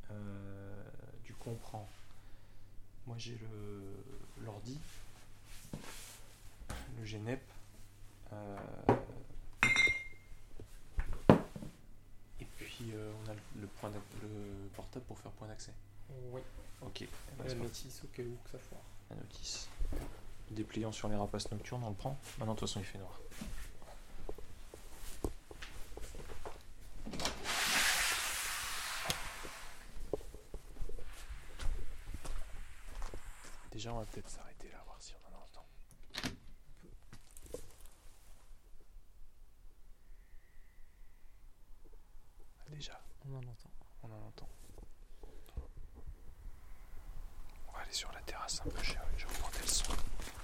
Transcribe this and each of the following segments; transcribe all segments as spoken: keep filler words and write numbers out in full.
Euh, du coup, on prend. Moi, j'ai le l'ordi, le G N E P. Euh, et puis, euh, on a le, le, point le portable pour faire point d'accès. Oui. Ok. Et la notice au cas où que ça foire. La notice. Dépliant sur les rapaces nocturnes, on le prend. Maintenant, de toute façon, il fait noir. Déjà, on va peut-être s'arrêter là, voir si on en entend. Déjà, on en entend. On en entend. On va aller sur la terrasse un peu, je vais remonter le son.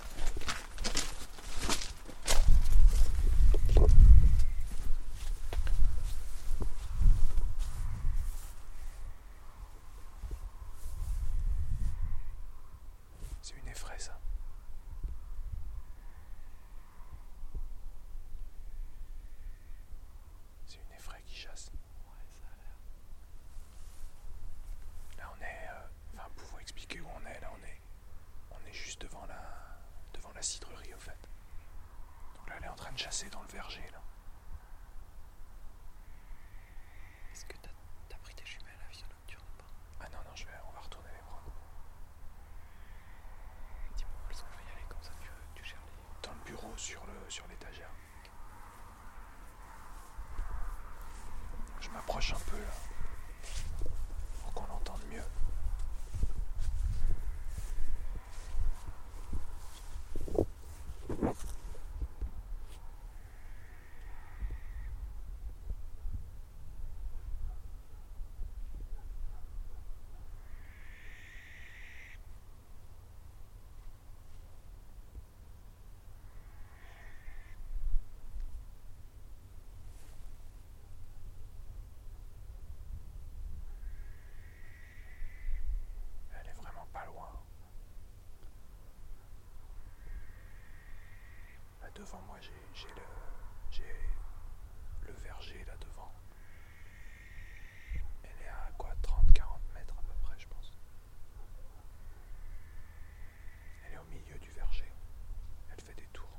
C'est une effraie, ça. C'est une effraie qui chasse. Ouais, ça a l'air. Là, on est... Euh, enfin, pour vous expliquer où on est, là, on est... On est juste devant la... devant la cidrerie, au fait. Donc là, elle est en train de chasser dans le verger, là. Est-ce que t'as, t'as pris tes jumelles à vision nocturne ou pas? Ah non, non, je vais... on va retourner les prendre. Dis-moi où elles sont, je vais y aller, comme ça tu, tu gères les... Dans le bureau, sur, le, sur l'étagère. Je m'approche un peu, là. Pour qu'on l'entende mieux. Elle est vraiment pas loin. Là devant moi, j'ai, j'ai, le, j'ai le verger là devant. Elle est à quoi, trente à quarante mètres à peu près, je pense. Elle est au milieu du verger. Elle fait des tours.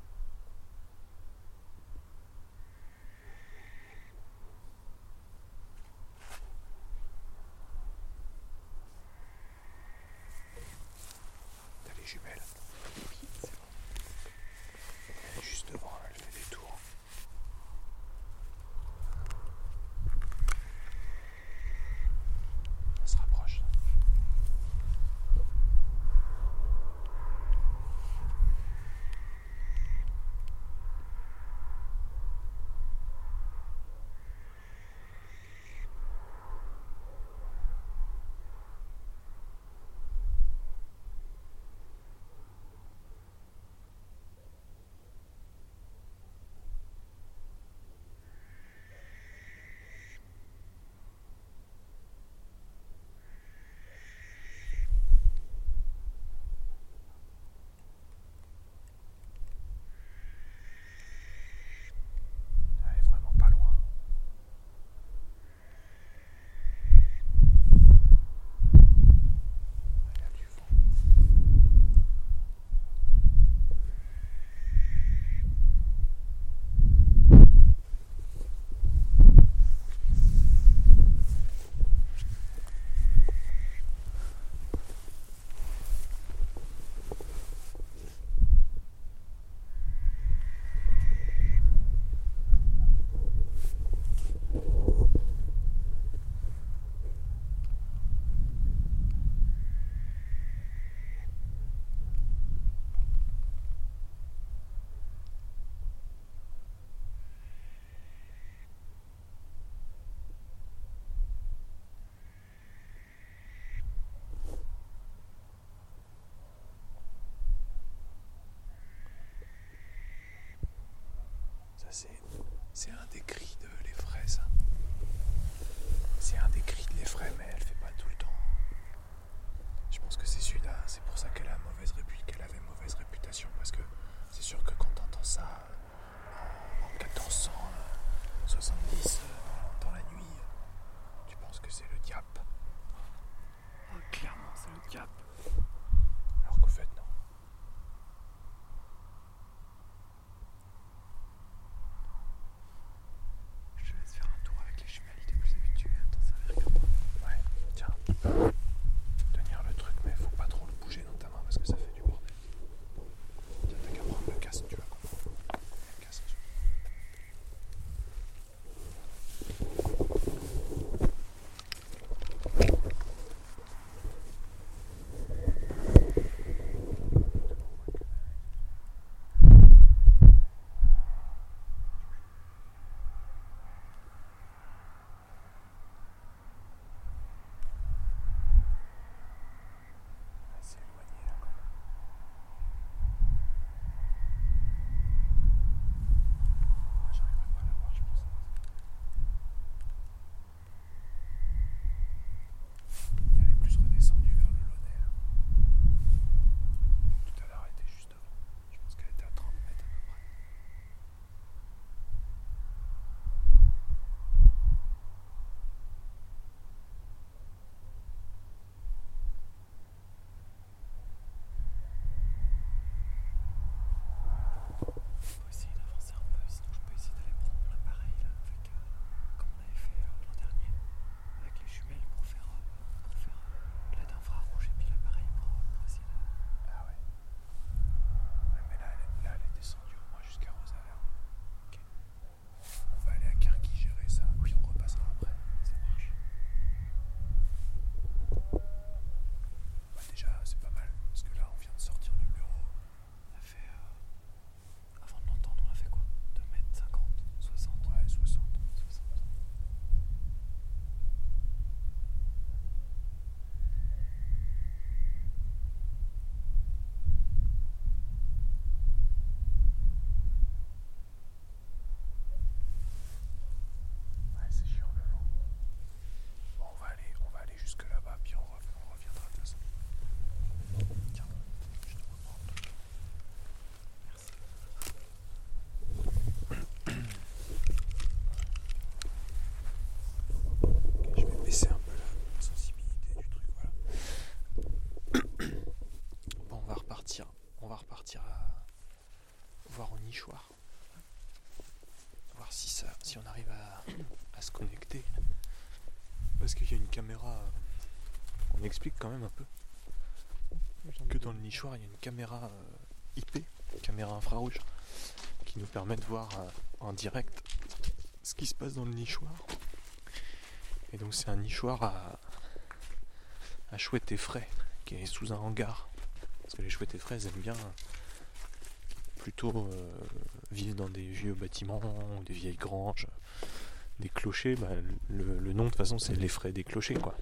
T'as les jumelles. Elle est juste devant, là, elle fait des tours. Elle se rapproche. Elle est vraiment pas loin. Il y a du vent. Ça, c'est, c'est un des cris de l'effraie, ça. C'est un des cris de l'effraie, mais elle fait pas tout le temps. Je pense que c'est celui-là. C'est pour ça qu'elle a mauvaise répu- qu'elle avait mauvaise réputation. Parce que c'est sûr que quand t'entends ça euh, en quatorze cent soixante-dix euh, dans, dans la nuit, euh, tu penses que c'est le diable. nichoir. Voir si, ça, si on arrive à, à se connecter. Parce qu'il y a une caméra. euh, On explique quand même un peu que dans le nichoir, il y a une caméra euh, I P, caméra infrarouge, qui nous permet de voir euh, en direct ce qui se passe dans le nichoir. Et donc c'est un nichoir à, à chouettes et frais, qui est sous un hangar. Parce que les chouettes et frais, elles aiment bien plutôt euh, vivre dans des vieux bâtiments, des vieilles granges, des clochers. Bah, le, le nom de toute façon c'est les frais des clochers, quoi.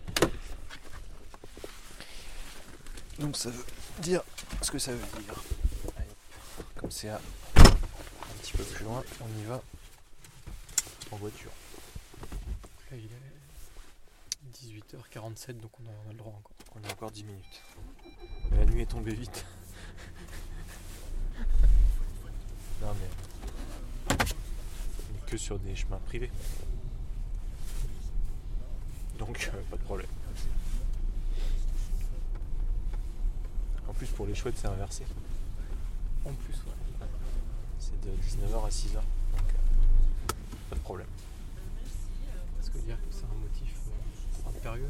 Donc ça veut dire ce que ça veut dire. Allez, comme c'est à un petit peu plus loin, on y va en voiture. Là, il est dix-huit heures quarante-sept, donc on a, on a le droit encore. On a encore dix minutes. Mais la nuit est tombée vite. Non mais... On est que sur des chemins privés. Donc euh, pas de problème. En plus pour les chouettes c'est inversé. En plus, ouais. C'est de dix-neuf heures à six heures. Donc euh, pas de problème. Est-ce que dire que c'est un motif euh, impérieux?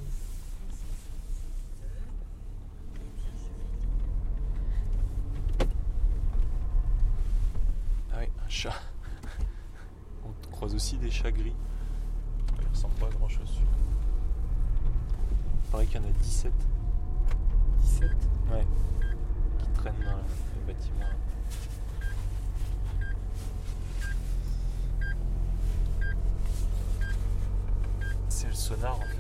Ah oui, un chat. On croise aussi des chats gris. Ils ressemblent pas à grand chose. Il paraît qu'il y en a dix-sept. dix-sept. Ouais. Qui traînent dans le bâtiment. C'est le sonar en fait.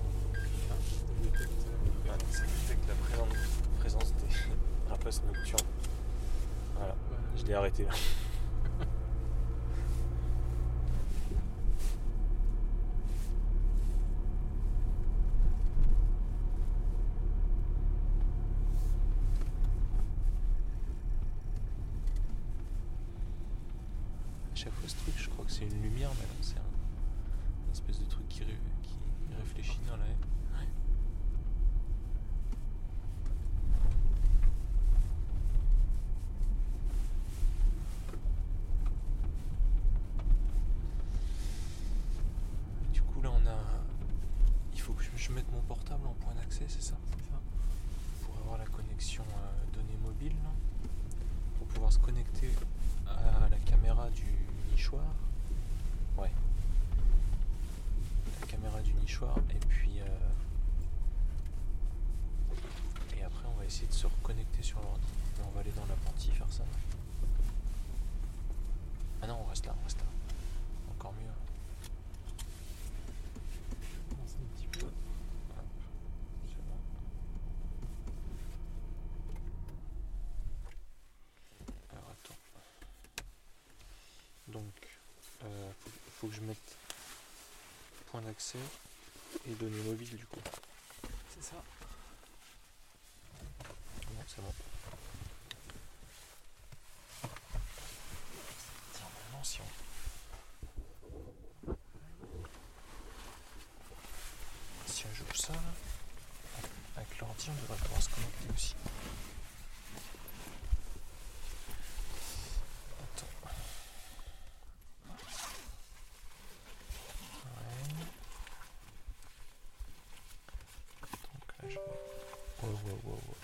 Ouais, ça détecte la présence, présence des rapaces nocturnes. Voilà, je l'ai arrêté là. À chaque fois ce truc, je crois que c'est une lumière, mais non, c'est un, une espèce de truc qui, ré, qui réfléchit dans la haie. Ouais. Du coup là on a... Il faut que je, je mette mon portable en point d'accès, c'est ça? C'est ça. Pour avoir la connexion euh, données mobile, là. Pour pouvoir se connecter à la caméra du nichoir. Ouais. La caméra du nichoir et puis euh... et après on va essayer de se reconnecter sur l'ordi. Mais on va aller dans l'appenti faire ça. Ah non, on reste là, on reste là. Encore mieux. Je commence un petit peu. C'est bon. Alors attends. Donc, euh, faut, faut que je mette point d'accès et données mobiles du coup. C'est ça. Non, c'est bon. Normalement, si on... Si on joue ça, avec l'ordi, on devrait pouvoir se connecter aussi. Attends. Ouais. Donc là, je vais... Wow, wow, wow, wow.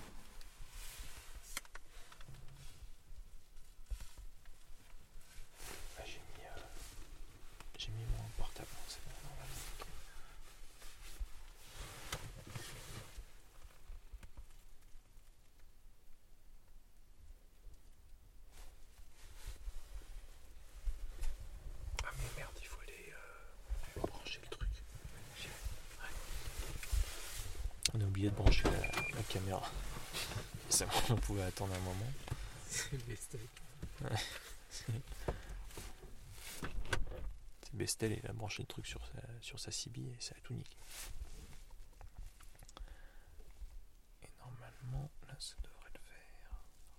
Là, j'ai mis... Euh... J'ai mis mon portable, c'est bon, normalement. Ah mais merde, il faut aller, euh, aller brancher le truc. Ouais. On a oublié de brancher la, la caméra. C'est bon, on pouvait attendre un moment. C'est Bestel. Ouais. C'est Bestel, il a branché le truc sur sa, sur sa C B et ça a tout niqué. Et normalement, là ça devrait le faire.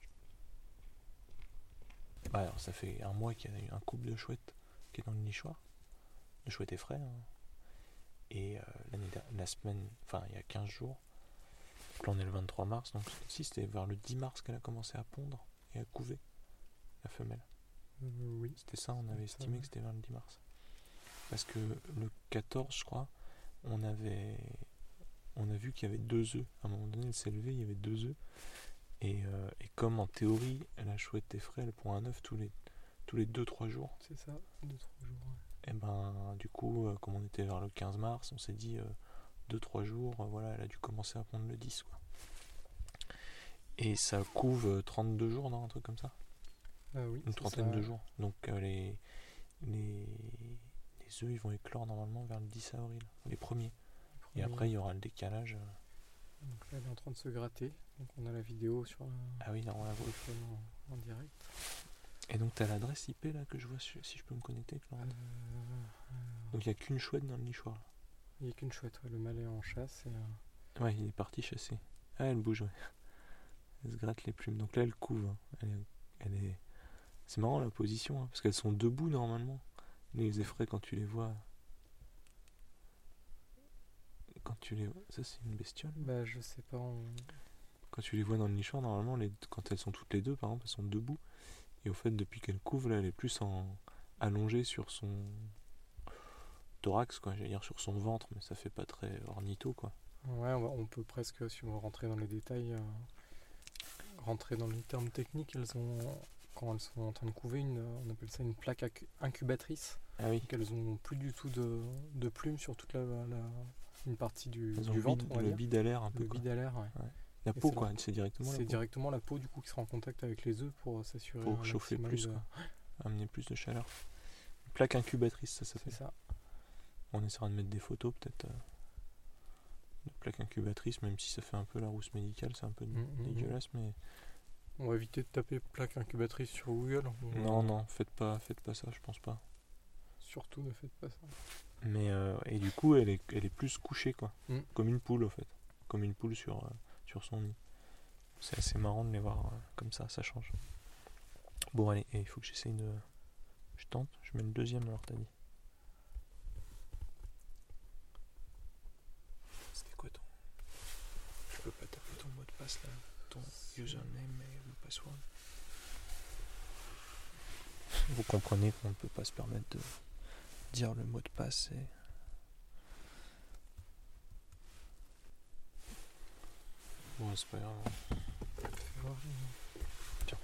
Ouais, alors ça fait un mois qu'il y a eu un couple de chouettes qui est dans le nichoir. Le chouette est frais. Hein. Et euh, l'année, la semaine, enfin il y a quinze jours, là on est le vingt-trois mars, donc si c'était vers le dix mars qu'elle a commencé à pondre et à couver la femelle. Euh, oui. C'était ça, on avait Ça, estimé ouais. que c'était vers le dix mars. Parce que le quatorze, je crois, on avait on a vu qu'il y avait deux œufs. À un moment donné, elle s'est levée, il y avait deux œufs. Et, euh, et comme en théorie, la chouette d'Effray, elle pond un œuf tous les tous les deux trois jours. C'est ça, deux trois jours. Ouais. Et ben, du coup, euh, comme on était vers le quinze mars, on s'est dit deux trois jours, euh, voilà, elle a dû commencer à pondre le dix, quoi. Et ça couve euh, trente-deux jours, non, un truc comme ça. Euh, oui, Une c'est trentaine ça. de jours. Donc euh, les, les, les œufs ils vont éclore normalement vers le dix avril, les premiers. Et après il y aura le décalage. euh. Donc là, elle est en train de se gratter. Donc on a la vidéo sur la... Ah oui, là on la voit. téléphone en, en direct. Et donc t'as l'adresse I P là que je vois, si je peux me connecter avec Laurent. Euh, Donc il n'y a qu'une chouette dans le nichoir là. Il n'y a qu'une chouette, ouais, le mâle est en chasse. Et, euh, Ouais, il est parti chasser. Ah, elle bouge, ouais. Elle se gratte les plumes. Donc là elle couve. hein. Elle est, elle est... C'est marrant la position, hein, parce qu'elles sont debout normalement. Les effraies quand tu les vois. Quand tu les vois. Ça c'est une bestiole. bah, je sais pas. On... Quand tu les vois dans le nichoir, normalement, les, quand elles sont toutes les deux, par exemple, elles sont debout. Et au fait, depuis qu'elle couvre, là, elle est plus en allongée sur son thorax, quoi. J'allais dire sur son ventre, mais ça fait pas très ornitho, quoi. Ouais, on, va- on peut presque, si on veut rentrer dans les détails, euh, rentrer dans les termes techniques. Elles ont, quand elles sont en train de couver, une, on appelle ça une plaque ac- incubatrice. Ah oui. Donc elles ont plus du tout de, de plumes sur toute la, la- une partie du, Elles ont du le ventre, bide- on va le dire. bide à l'air un peu, Le quoi. vide à l'air, ouais. La Et peau, c'est quoi. là- C'est directement la C'est peau. directement la peau du coup qui sera en contact avec les œufs pour euh, s'assurer Pour un chauffer maximum plus, de- quoi. Amener plus de chaleur. Plaque incubatrice, ça C'est s'appelle. ça. On essaiera de mettre des photos, peut-être, euh, de plaque incubatrice, même si ça fait un peu la rousse médicale, c'est un peu Mm, mm, dégueulasse, mais... On va éviter de taper plaque incubatrice sur Google. On- Non, non, faites pas, faites pas ça, je pense pas. Surtout ne faites pas ça. Mais euh, et du coup, elle est, elle est plus couchée, quoi. Mm. Comme une poule, au fait. Comme une poule sur, euh, sur son nid. C'est assez marrant de les voir euh, comme ça, ça change. Bon, allez, et il faut que j'essaye de... Je tente, je mets le deuxième alors, t'as dit. C'était quoi ton... Je peux pas taper ton mot de passe, là. Ton username et le password. Vous comprenez qu'on ne peut pas se permettre de dire le mot de passe et... Bon, c'est pas grave. Fais voir. Tiens.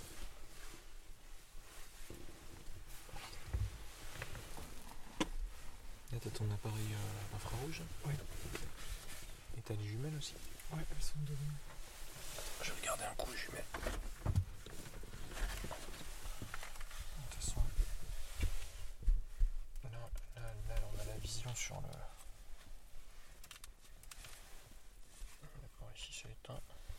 Là, t'as ton appareil euh, infrarouge. Oui. Et t'as les jumelles aussi. Ouais, elles sont devant. Je vais regarder un coup les jumelles. De toute façon, là, là, là, on a la vision sur le... D'accord, ici c'est éteint.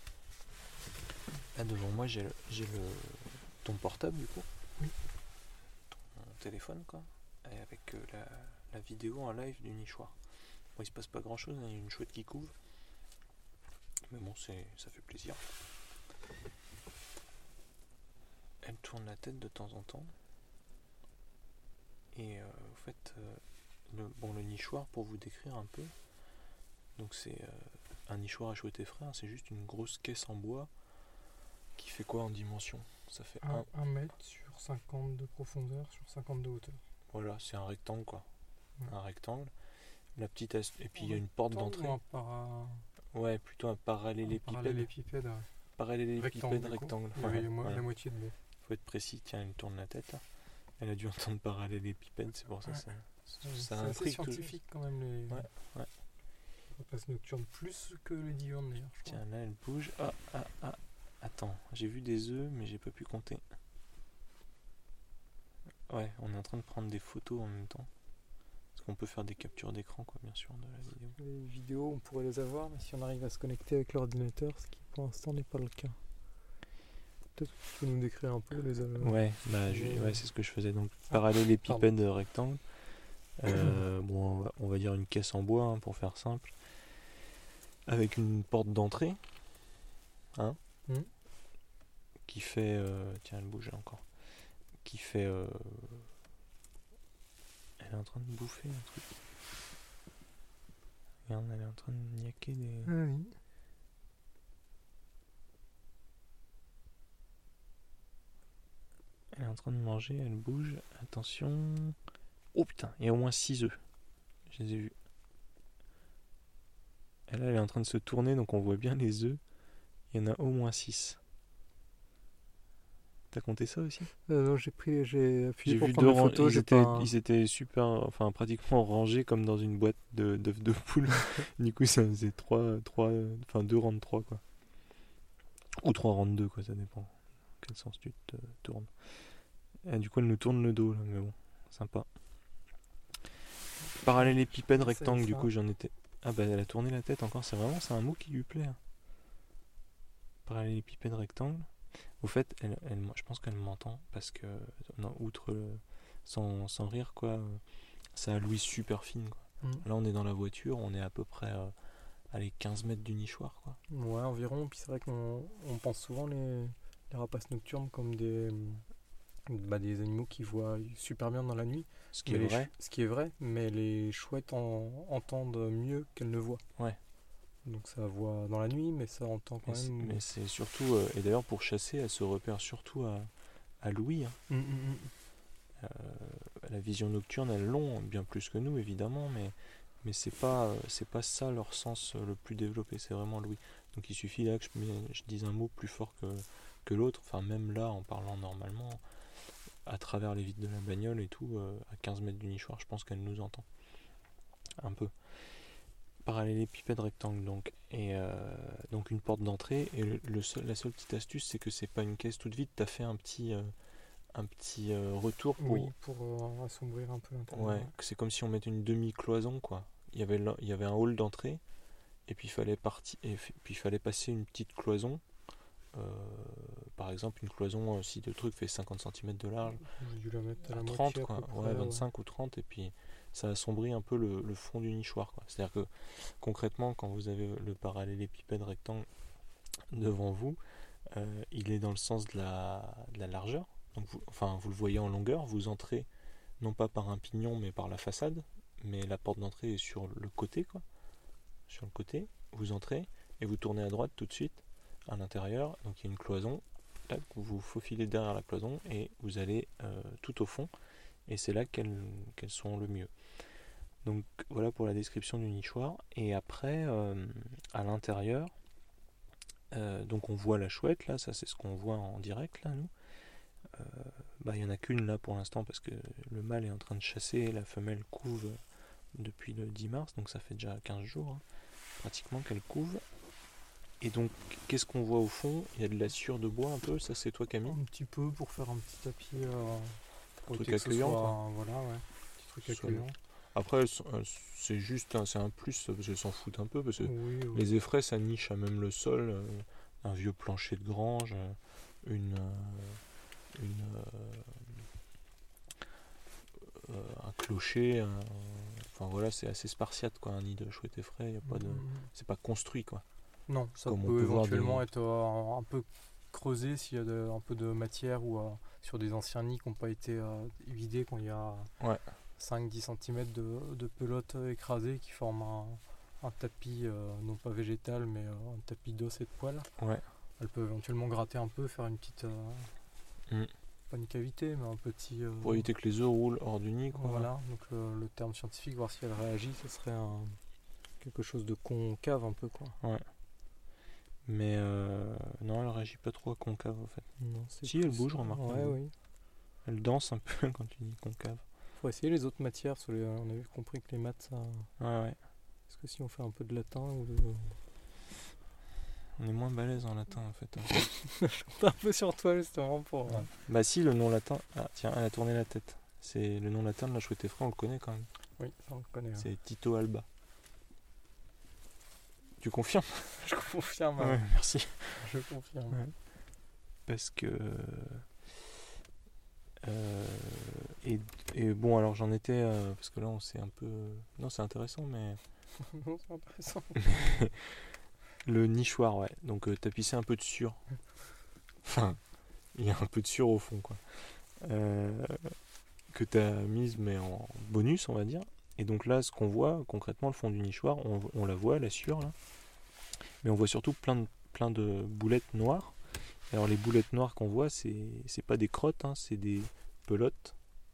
Là devant moi j'ai le, j'ai le ton portable du coup. Oui. Ton téléphone quoi. Et avec euh, la, la vidéo en live du nichoir. Bon, il se passe pas grand chose, hein, il y a une chouette qui couvre. Mais bon, c'est, ça fait plaisir. Elle tourne la tête de temps en temps. Et euh, au fait, euh, le, bon, le nichoir, pour vous décrire un peu, donc c'est euh, un nichoir à chouette effray, hein, c'est juste une grosse caisse en bois qui fait quoi en dimension? Ça fait un... un mètre sur cinquante de profondeur, sur cinquante de hauteur. Voilà, c'est un rectangle quoi. Ouais. Un rectangle. La petite as- et puis il y a une porte d'entrée. Un para... Ouais, plutôt un parallélépipède. Un parallélépipède, ouais. Parallélépipède Rectangle, rectangle. Il y avait mo- Voilà. la moitié de bout. Faut être précis, tiens, elle tourne la tête là. Elle a dû entendre parallélépipède, c'est pour ça Ouais. ça. C'est Ça assez intrigue scientifique quand même les Ouais, ouais. les passes nocturnes plus que les diurnes d'ailleurs. Je crois. Tiens, là elle bouge. Ah, ah, ah. Attends, j'ai vu des œufs, mais j'ai pas pu compter. Ouais, on est en train de prendre des photos en même temps. Parce qu'on peut faire des captures d'écran, quoi, bien sûr, de la vidéo. Les vidéos, on pourrait les avoir, mais si on arrive à se connecter avec l'ordinateur, ce qui pour l'instant n'est pas le cas. Peut-être que tu peux nous décrire un peu les œufs. Ouais, bah, je- Euh, ouais, c'est ce que je faisais. Donc, Ah, parallélépipède rectangle. Euh, bon, on va, on va dire une caisse en bois, hein, pour faire simple. Avec une porte d'entrée. Hein Mhm. Qui fait... euh, tiens, elle bouge là encore. Qui fait... euh, elle est en train de bouffer un truc. Regarde, elle est en train de niaquer des... Ah oui. Elle est en train de manger, elle bouge. Attention. Oh putain, il y a au moins six œufs. Je les ai vus. Et là, elle est en train de se tourner, donc on voit bien les œufs. Il y en a au moins six. T'as compté ça aussi? Euh, non, j'ai pris, j'ai appuyé J'ai pour vu prendre deux des ran- photos. ils, J'ai étaient, pas... ils étaient super, enfin pratiquement rangés comme dans une boîte de, d'œufs de poule. Du coup, ça faisait trois, trois, enfin deux rangs de trois quoi. Ou trois rangs de deux quoi, ça dépend. Dans quel sens tu te tournes. Et du coup, elle nous tourne le dos là, mais bon, sympa. Parallélépipède C'est rectangle, du ça. coup, j'en étais. Ah bah, elle a tourné la tête encore, c'est vraiment, c'est un mot qui lui plaît. hein. Parallélépipède rectangle. Au fait, elle, elle, je pense qu'elle m'entend parce que, non, outre, le- sans, sans rire, quoi, euh, ça a l'ouïe super fine, quoi. Mm. Là, on est dans la voiture, on est à peu près euh, à les quinze mètres du nichoir, quoi. Ouais, environ. Puis c'est vrai qu'on on pense souvent les, les rapaces nocturnes comme des, bah, des animaux qui voient super bien dans la nuit. Ce qui Mais est les vrai. ch- ce qui est vrai, mais les chouettes en- entendent mieux qu'elles ne voient. Ouais. Donc ça voit dans la nuit, mais ça entend quand Mais c'est, même. mais c'est surtout, euh, et d'ailleurs, pour chasser, elle se repère surtout à, à l'ouïe. hein. Mm, mm, mm. Euh, la vision nocturne, elles l'ont bien plus que nous, évidemment, mais, mais c'est pas, euh, c'est pas ça leur sens euh, le plus développé, c'est vraiment l'ouïe. Donc il suffit là que je, mets- je dise un mot plus fort que, que l'autre, enfin même là, en parlant normalement, à travers les vitres de la bagnole et tout, euh, à quinze mètres du nichoir, je pense qu'elle nous entend. Un peu. Parallélépipède rectangle donc. Et euh, donc une porte d'entrée. Et le, le seul, la seule petite astuce, c'est que c'est pas une caisse toute vide, t'as fait un petit, euh, un petit euh, retour pour. Oui, pour euh, assombrir un peu l'intérieur. Ouais, que c'est comme si on mettait une demi-cloison quoi. Il y avait là- il y avait un hall d'entrée et puis il fallait partir et fi- puis il fallait passer une petite cloison. Euh, par exemple une cloison euh, si le truc fait cinquante centimètres de large, J'ai dû la mettre à la à trente moitié à quoi, peu près, ouais, vingt-cinq ou trente et puis ça assombrit un peu le, le fond du nichoir quoi. C'est-à-dire que concrètement quand vous avez le parallélépipède rectangle devant vous, euh, il est dans le sens de la, de la largeur. Donc vous, enfin vous le voyez en longueur, vous entrez non pas par un pignon mais par la façade, mais la porte d'entrée est sur le côté quoi. Sur le côté, vous entrez et vous tournez à droite tout de suite à l'intérieur, donc il y a une cloison, tac, vous vous faufilez derrière la cloison et vous allez euh, tout au fond et c'est là qu'elles, qu'elles sont le mieux. Donc voilà pour la description du nichoir. Et après euh, à l'intérieur, euh, donc on voit la chouette là, ça c'est ce qu'on voit en direct là nous. Euh, bah, il n'y en a qu'une là pour l'instant parce que le mâle est en train de chasser et la femelle couve depuis le dix mars, donc ça fait déjà quinze jours hein, pratiquement qu'elle couve. Et donc qu'est-ce qu'on voit au fond? Il y a de la sciure de bois un peu, ça c'est toi Camille? Un petit peu pour faire un petit tapis. Euh, pour Truc éviter que ce accueillant, soit- quoi. Voilà, ouais. Petit truc Ça, accueillant. Après elles sont- elles- c'est juste un- c'est un plus parce qu'elles s'en foutent un peu parce que Oui, oui. les effraies ça niche à même le sol, euh, un vieux plancher de grange, euh, une, euh, une euh, euh, un clocher, un- enfin voilà c'est assez spartiate quoi, un nid de chouette effraie, y a pas de, Mm, mm. c'est pas construit quoi. Non, ça Comme on peut peut voir éventuellement des- être euh, un peu creusé s'il y a de- un peu de matière ou euh, sur des anciens nids qui n'ont pas été euh, vidés quand il y a Ouais. cinq dix centimètres de, de pelote écrasée qui forment un, un tapis, euh, non pas végétal, mais euh, un tapis d'os et de poils. Ouais. Elles peuvent éventuellement gratter un peu, faire une petite, euh, Mm. pas une cavité, mais un petit... euh, Pour éviter que les œufs roulent hors du nid quoi. Voilà, donc le, le terme scientifique, voir si elle réagit, ce serait un, quelque chose de concave un peu, quoi. Mais euh, non, elle réagit pas trop à concave en fait. Non, c'est Si, elle plus- bouge, remarque, Ouais, elle bouge. oui. Elle danse un peu quand tu dis concave. Faut essayer les autres matières, sur les- on avait compris que les maths, ça... Ouais, ouais. Est-ce que si on fait un peu de latin ou de... On est moins balèze en latin en fait. hein. un peu sur toi justement pour... euh, Bah si, le nom latin. Ah tiens, elle a tourné la tête. C'est le nom latin de la chouette effraie, on le connaît quand même. Oui, ça, on le connaît. ouais. C'est Tito Alba. Tu confirmes? Je confirme, Ouais, ouais. merci. Je confirme. Ouais. Parce que euh, et, et bon alors j'en étais euh, parce que là on s'est un peu non c'est intéressant mais Non, c'est intéressant. le nichoir ouais donc euh, tapissé un peu de sueur enfin il y a un peu de sueur au fond quoi euh, que t'as mise mais en bonus on va dire et donc là ce qu'on voit concrètement le fond du nichoir on, on la voit la sueur là mais on voit surtout plein de plein de boulettes noires Alors les boulettes noires qu'on voit, c'est, c'est pas des crottes, hein, c'est des pelotes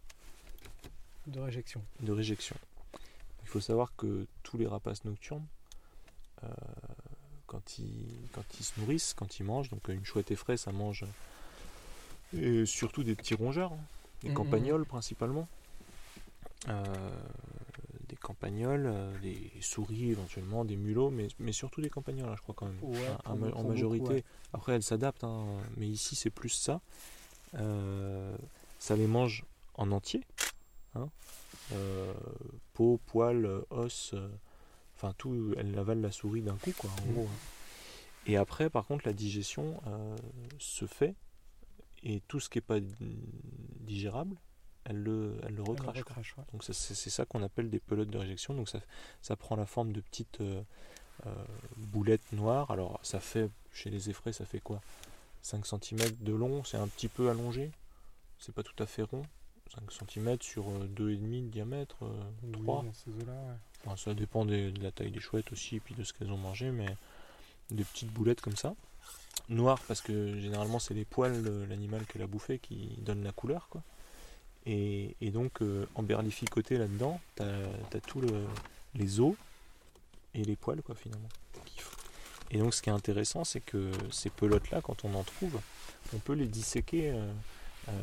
De réjection. de réjection. Il faut savoir que tous les rapaces nocturnes, euh, quand, ils, quand ils se nourrissent, quand ils mangent, donc une chouette effraie, ça mange euh, surtout des petits rongeurs, hein, des Mhm. campagnols principalement. Euh, des campagnols, euh, des souris éventuellement, des mulots, mais, mais surtout des campagnols, hein, je crois quand même, Ouais, hein, pour en, be- en pour majorité. beaucoup, ouais. Après, elles s'adaptent, hein, mais ici c'est plus ça. Euh, ça les mange en entier, hein, euh, peau, poils, euh, os, euh, enfin tout, elles avalent la souris d'un coup, quoi, en Mhm. gros, hein. Et après, par contre, la digestion euh, se fait, et tout ce qui n'est pas digérable, elle le, elle le Elle le recrache, quoi. recrache, ouais. Donc ça, c'est c'est ça qu'on appelle des pelotes de réjection. Donc ça, ça prend la forme de petites euh, euh, boulettes noires. Alors ça fait, chez les effraies, ça fait quoi, cinq centimètres de long, c'est un petit peu allongé. C'est pas tout à fait rond. cinq centimètres sur euh, deux virgule cinq de diamètre, euh, Oui, trois. dans ces eaux-là, ouais. Enfin, ça dépend des- de la taille des chouettes aussi, et puis de ce qu'elles ont mangé, mais des petites boulettes comme ça. Noires parce que généralement c'est les poils de l'animal qu'elle a bouffé qui donnent la couleur, quoi. Et, et donc euh, emberlificoté là-dedans, t'as as tous le, les os et les poils, quoi, finalement. Et donc ce qui est intéressant, c'est que ces pelotes-là, quand on en trouve, on peut les disséquer. euh, euh,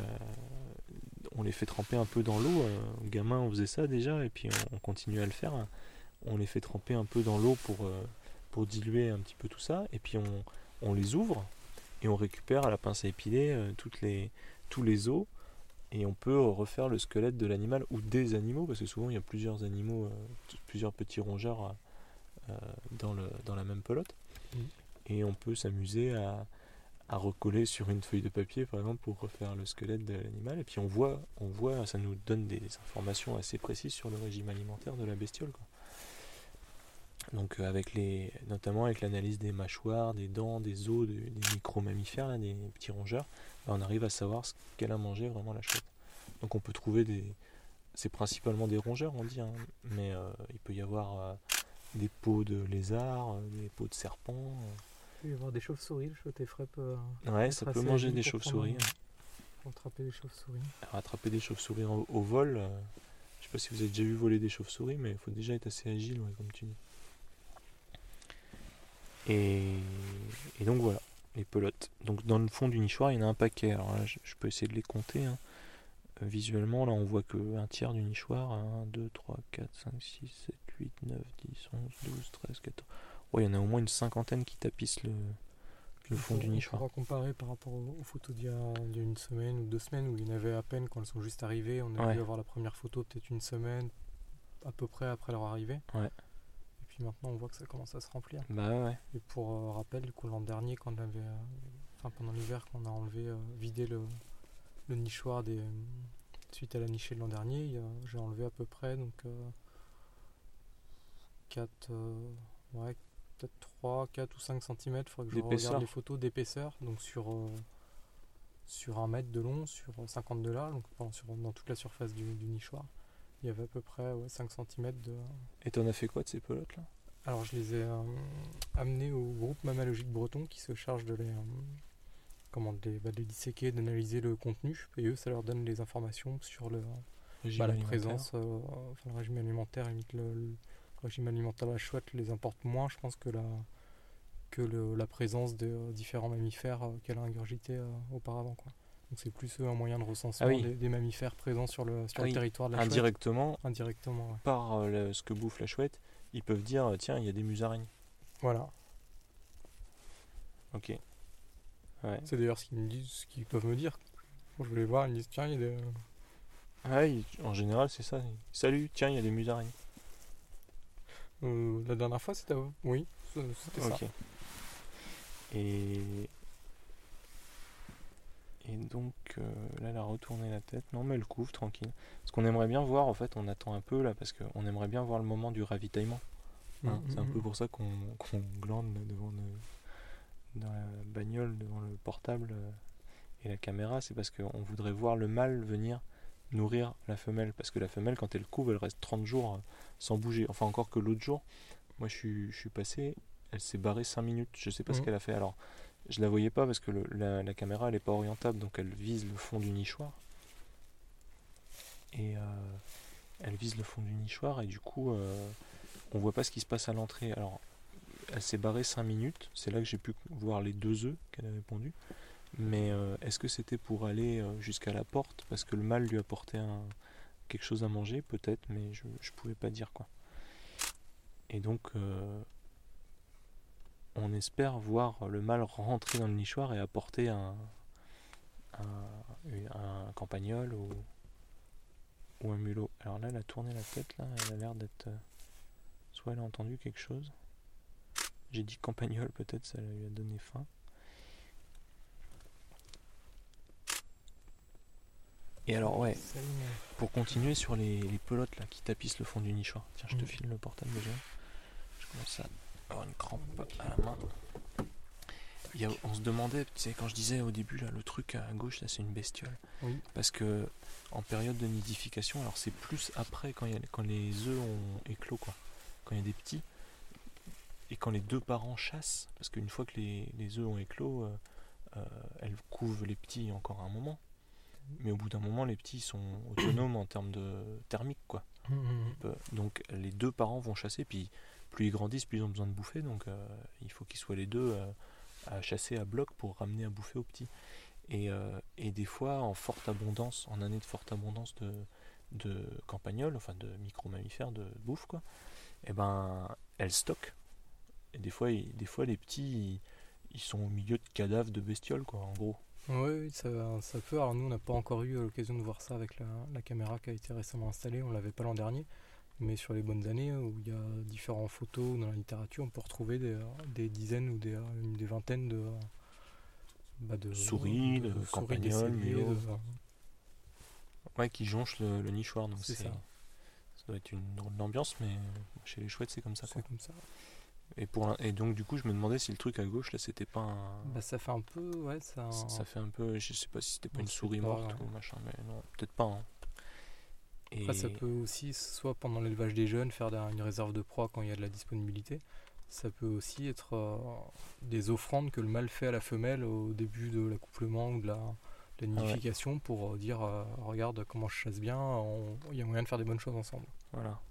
on les fait tremper un peu dans l'eau. Euh, gamin, on faisait ça déjà, et puis on, on continue à le faire. On les fait tremper un peu dans l'eau pour, euh, pour diluer un petit peu tout ça, et puis on, on les ouvre et on récupère à la pince à épiler euh, toutes les, tous les os, et on peut refaire le squelette de l'animal ou des animaux, parce que souvent il y a plusieurs animaux, euh, t- plusieurs petits rongeurs euh, dans, le, dans la même pelote, Mhm. et on peut s'amuser à, à recoller sur une feuille de papier par exemple pour refaire le squelette de l'animal, et puis on voit, on voit, ça nous donne des informations assez précises sur le régime alimentaire de la bestiole, quoi. Donc euh, avec les, notamment avec l'analyse des mâchoires, des dents, des os, des, des micro-mammifères, là, des petits rongeurs, bah, on arrive à savoir ce qu'elle a mangé vraiment, la chouette. Donc on peut trouver des... C'est principalement des rongeurs, on dit, hein, mais euh, il peut y avoir euh, des peaux de lézard, euh, des peaux de serpent. euh. Il peut y avoir des chauves-souris, le chouette effraie peut Ouais, être ça peut assez manger agile des pour chauves-souris, prendre, hein. pour attraper des chauves-souris. Alors, attraper des chauves-souris en- au vol, euh, je sais pas si vous avez déjà vu voler des chauves-souris, mais il faut déjà être assez agile, ouais, comme tu dis. Et, et donc voilà, les pelotes. Donc dans le fond du nichoir, il y en a un paquet. Alors là, je, je peux essayer de les compter, hein. Euh, Visuellement, là, on voit qu'un tiers du nichoir. un, deux, trois, quatre, cinq, six, sept, huit, neuf, dix, onze, douze, treize, quatorze. Ouais, il y en a au moins une cinquantaine qui tapissent le, le fond du On nichoir. pourra comparer par rapport aux, aux photos d'il y, a, d'il y a une semaine ou deux semaines où il y en avait à peine quand elles sont juste arrivées. On a Ouais. dû avoir la première photo peut-être une semaine à peu près après leur arrivée. Ouais. Et puis maintenant on voit que ça commence à se remplir. Bah ouais. Et pour euh, rappel, du coup, l'an dernier, quand on avait, euh, enfin pendant l'hiver, quand on a enlevé, euh, vidé le, le nichoir des, suite à la nichée de l'an dernier, il y a- j'ai enlevé à peu près donc quatre, ouais, peut-être trois, quatre ou cinq centimètres. Il faudrait que je D'épaisseur. regarde les photos d'épaisseur, donc sur euh, sur un mètre de long, sur cinquante de large, donc pendant- sur, dans toute la surface du, du nichoir. Il y avait à peu près ouais, cinq centimètres de. Et t'en as fait quoi de ces pelotes là? Alors je les ai euh, amenés au groupe mammalogique breton qui se charge de les, euh, comment, de les, bah, de les disséquer, d'analyser le contenu. Et eux, ça leur donne les informations sur le, Régime bah, la alimentaire. présence, euh, enfin, le régime alimentaire. Limite le, le régime alimentaire de la chouette les importe moins, je pense, que la, que le, la présence de euh, différents mammifères euh, qu'elle a ingurgité euh, auparavant, quoi. Donc c'est plus euh, un moyen de recensement Ah oui. des, des mammifères présents sur le, sur Ah le oui. territoire de la chouette. Indirectement, Indirectement, ouais. par euh, le- ce que bouffe la chouette, ils peuvent dire euh, tiens, il y a des musaraignes. Voilà. Ok. Ouais. C'est d'ailleurs ce qu'ils me disent, ce qu'ils peuvent me dire. Quand je vais les voir, ils me disent tiens, il y a des. Ah, ils- en général, c'est ça. Salut, tiens, il y a des musaraignes. Euh, la dernière fois, c'était. Oui, c'était ça. Ok. Et... Et donc, euh, là, elle a retourné la tête. Non, mais elle couvre, tranquille. Ce qu'on aimerait bien voir, en fait, on attend un peu, là, parce qu'on aimerait bien voir le moment du ravitaillement. Hein, Mhm, c'est un mhm. peu pour ça qu'on qu'on glande là, devant le, dans la bagnole, devant le portable euh, et la caméra. C'est parce qu'on voudrait voir le mâle venir nourrir la femelle. Parce que la femelle, quand elle couve, elle reste trente jours euh, sans bouger. Enfin, encore que l'autre jour, moi, je suis, je suis passé, elle s'est barrée cinq minutes. Je sais pas ce Mhm. qu'elle a fait. Alors, je la voyais pas parce que le- la, la caméra elle est pas orientable, donc elle vise le fond du nichoir. Et euh, elle vise le fond du nichoir et du coup euh, on voit pas ce qui se passe à l'entrée. Alors elle s'est barrée cinq minutes, c'est là que j'ai pu voir les deux œufs qu'elle avait pondus. Mais euh, est-ce que c'était pour aller euh, jusqu'à la porte parce que le mâle lui apportait un, quelque chose à manger? Peut-être, mais je, je pouvais pas dire quoi. Et donc euh, on espère voir le mâle rentrer dans le nichoir et apporter un, un, un campagnol ou, ou un mulot. Alors là, elle a tourné la tête, là, elle a l'air d'être... euh, soit elle a entendu quelque chose. J'ai dit campagnol, peut-être, ça lui a donné faim. Et alors, ouais, Salut. pour continuer sur les, les pelotes là qui tapissent le fond du nichoir. Tiens, je te Mm. file le portable déjà. Je commence à avoir une crampe à la main. Il y a- on se demandait, tu sais, quand je disais au début, là, le truc à gauche, là, c'est une bestiole. Oui. Parce que en période de nidification, alors c'est plus après quand, il y a, quand les œufs ont éclos, quoi. Quand il y a des petits, et quand les deux parents chassent, parce qu'une fois que les, les œufs ont éclos, euh, euh, elles couvent les petits encore un moment. Mais au bout d'un moment, les petits sont autonomes en termes de thermique, quoi. Mm, mm, Ils peuvent- Donc les deux parents vont chasser, puis plus ils grandissent, plus ils ont besoin de bouffer, donc euh, il faut qu'ils soient les deux euh, à chasser à bloc pour ramener à bouffer aux petits. Et, euh, et des fois, en forte abondance, en année de forte abondance de, de campagnols, enfin de micro-mammifères, de bouffe, quoi, et ben elles stockent. Et des fois, ils- des fois les petits, ils, ils sont au milieu de cadavres de bestioles, quoi, en gros. Oui, oui, ça, ça peut. Alors nous, on n'a pas encore eu l'occasion de voir ça avec la, la caméra qui a été récemment installée. On l'avait pas l'an dernier. Mais sur les bonnes années, où il y a différentes photos dans la littérature, on peut retrouver des, des dizaines ou des, une- des vingtaines de, bah de Souris, de campagnols, décédées, mulots. de- Ouais, qui jonchent le, le nichoir, donc C'est c'est... ça. Ça doit être une drôle d'ambiance, mais chez les chouettes, c'est comme ça, quoi. C'est comme ça. Et, pour l'in- et donc, du coup, je me demandais si le truc à gauche, là, c'était pas un... Bah, ça fait un peu, ouais, ça. Ça, ça fait un peu... Je sais pas si c'était pas On une sait souris pas, morte ouais. ou machin, mais non, peut-être pas, hein. Et... Après, ça peut aussi, soit pendant l'élevage des jeunes, faire d'un- une réserve de proie quand il y a de la disponibilité. Ça peut aussi être euh, des offrandes que le mâle fait à la femelle au début de l'accouplement ou de la, de la nidification pour euh, dire euh, regarde comment je chasse bien, on- il y a moyen de faire des bonnes choses ensemble. Voilà.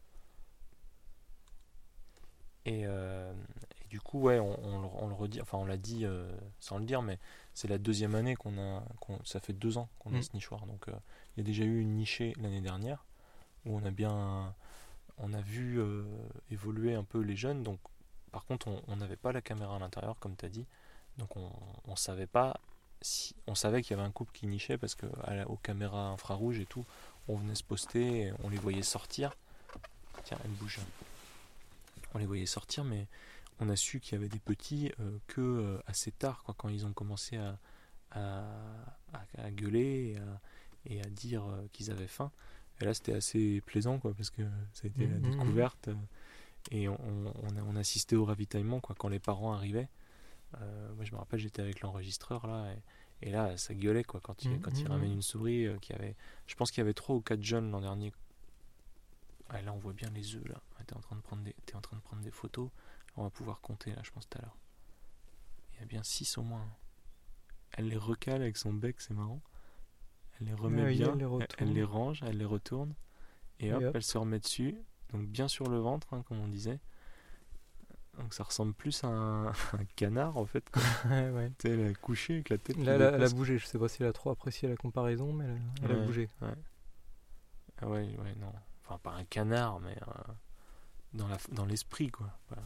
Et, euh, et du coup, ouais, on, on le- on le redit, enfin, on l'a dit euh, sans le dire, mais c'est la deuxième année qu'on a... qu'on- ça fait deux ans qu'on a Mm. ce nichoir. Donc, euh, il y a déjà eu une nichée l'année dernière, où on a bien... On a vu euh, évoluer un peu les jeunes, donc par contre on on n'avait pas la caméra à l'intérieur comme tu as dit, donc on, on savait pas si on savait qu'il y avait un couple qui nichait parce que à la- aux caméras infrarouges et tout, on venait se poster, et on les voyait sortir. Tiens, elle bouge. On les voyait sortir, mais on a su qu'il y avait des petits euh, que euh, assez tard, quoi, quand ils ont commencé à, à, à- à gueuler et à, et à dire euh, qu'ils avaient faim. Et là, c'était assez plaisant, quoi, parce que ça a été la Mhm. découverte. euh, Et on, on, on a- on assistait au ravitaillement, quoi, quand les parents arrivaient. Euh, moi, je me rappelle, j'étais avec l'enregistreur, là, et, et là, ça gueulait, quoi, quand il, quand il Mhm. ramène une souris euh, qui avait... Je pense qu'il y avait trois ou quatre jeunes l'an dernier. Ah, là, on voit bien les œufs, là. Ah, t'es en train de prendre des, t'es en train de prendre des photos. On va pouvoir compter, là, je pense, tout à l'heure. Il y a bien six au moins. Elle les recale avec son bec, c'est marrant. Elle les remet Ah oui, bien, elle les elle, retourne. elle les range, elle les retourne, et Et hop, hop. elle se remet dessus, donc bien sur le ventre, hein, comme on disait. Donc ça ressemble plus à un, un canard en fait, quoi. Ouais, ouais. Tu sais, elle a couché avec la tête qui Là, elle a, elle a dépasse. bougé. Je sais pas si elle a trop apprécié la comparaison, mais elle a, elle a Ouais, bougé. ouais. Ah ouais, ouais, non. Enfin, pas un canard, mais euh, dans la, dans l'esprit, quoi. Voilà.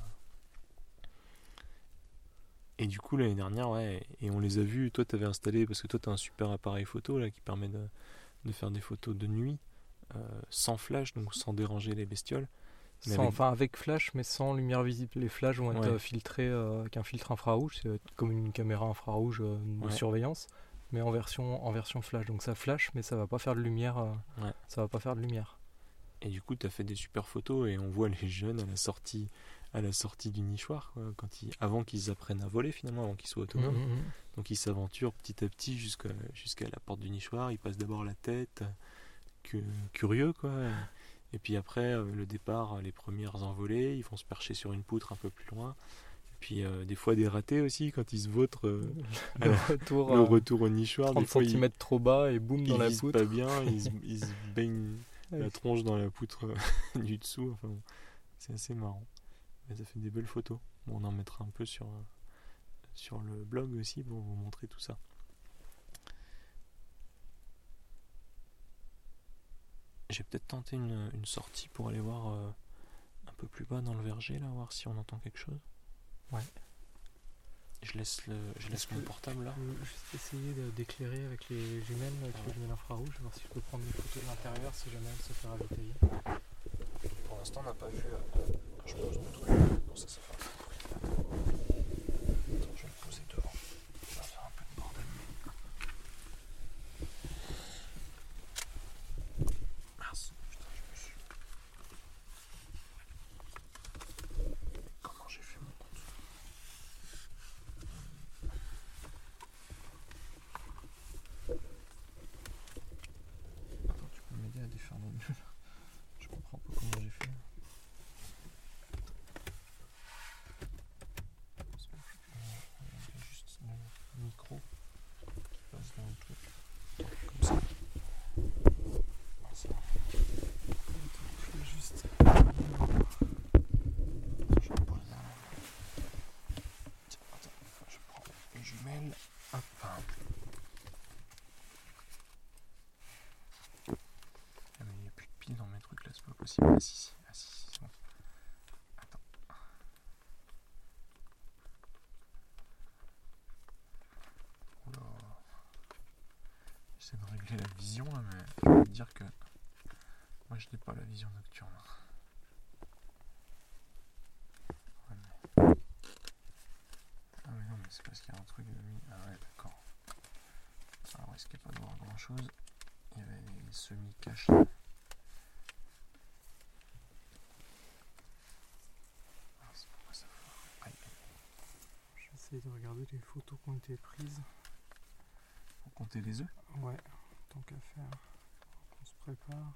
Et du coup, l'année dernière, ouais, et on les a vus, toi, t'avais installé, parce que toi, t'as un super appareil photo, là, qui permet de, de faire des photos de nuit, euh, sans flash, donc sans déranger les bestioles. Mais Sans- avec- Enfin, avec flash, mais sans lumière visible. Les flashs vont être Ouais. euh, filtrés euh, avec un filtre infrarouge. C'est comme une caméra infrarouge euh, de Ouais. surveillance, mais en version, en version flash. Donc ça flash, mais ça va pas faire de lumière. euh, Ouais. Ça va pas faire de lumière. Et du coup, tu as fait des super photos et on voit les jeunes à la sortie, à la sortie du nichoir, quoi, quand ils, avant qu'ils apprennent à voler finalement, avant qu'ils soient autonomes. Mhm, mhm. Donc ils s'aventurent petit à petit jusqu'à jusqu'à la porte du nichoir. Ils passent d'abord la tête, que, curieux quoi. Et puis après, euh, le départ, les premières envolées, ils vont se percher sur une poutre un peu plus loin. Et puis euh, des fois des ratés aussi quand ils se vautrent. euh, Le Alors, retour, le euh, retour au nichoir, des trente fois ils, centimètres trop bas et boum dans ils la visent poutre. pas bien, ils, se- ils se baignent la Ouais. tronche dans la poutre du dessous. Enfin, bon, c'est assez marrant. Mais ça fait des belles photos. Bon, on en mettra un peu sur, euh, sur le blog aussi pour vous montrer tout ça. J'ai peut-être tenté une, une sortie pour aller voir euh, un peu plus bas dans le verger, là, voir si on entend quelque chose. Ouais. Je laisse, le, je laisse Est-ce mon que portable là. Je vais juste essayer de- d'éclairer avec les jumelles, avec les jumelles infrarouges, voir si je peux prendre des photos de l'intérieur si jamais elle se fait ravitailler. Pour l'instant, on n'a pas vu. euh, Je pose mon truc. Non, ça, ça fait un peu de bruit. Attends, je vais le poser devant. Ça va faire un peu de bordel. Mince. Putain, je me suis. Comment j'ai fait mon compte? Attends, tu peux m'aider à défaire les nœuds là? Je comprends pas comment j'ai fait. Il y a juste le micro qui passe dans le truc. Comme ça. Ah, ça va. Je vais juste. Je vais poser un. Tiens, attends, je prends les jumelles. Hop. Ah, mais il n'y a plus de piles dans mes trucs là, c'est pas possible. Ah si, si, ah si, si, c'est bon. Attends. Oula. J'essaie de régler la vision là, mais je peux te dire que moi je n'ai pas la vision nocturne. Ouais, mais... Ah mais non, mais c'est parce qu'il y a un truc de nuit. Ah ouais, d'accord. Alors on risquait pas de voir grand chose. Il y avait les semi-caches là. Ah, c'est pourquoi ça fait. Aïe, aïe. J'essaie de regarder les photos qui ont été prises. Faut compter les œufs. Ouais, tant qu'à faire. On se prépare.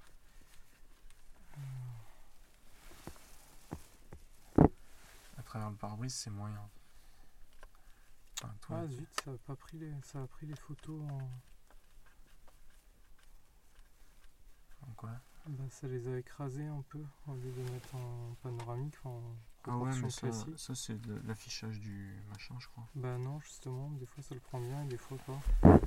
À travers le pare-brise, c'est moyen. Enfin, toi, Ah zut, ça a pas pris les, ça a pris les photos en... en quoi? Bah, ça les a écrasées un peu au lieu de mettre en panoramique, en Ah ouais, proportion mais ça, classique. ça c'est de l'affichage du machin, je crois. Bah non, justement, des fois ça le prend bien et des fois pas.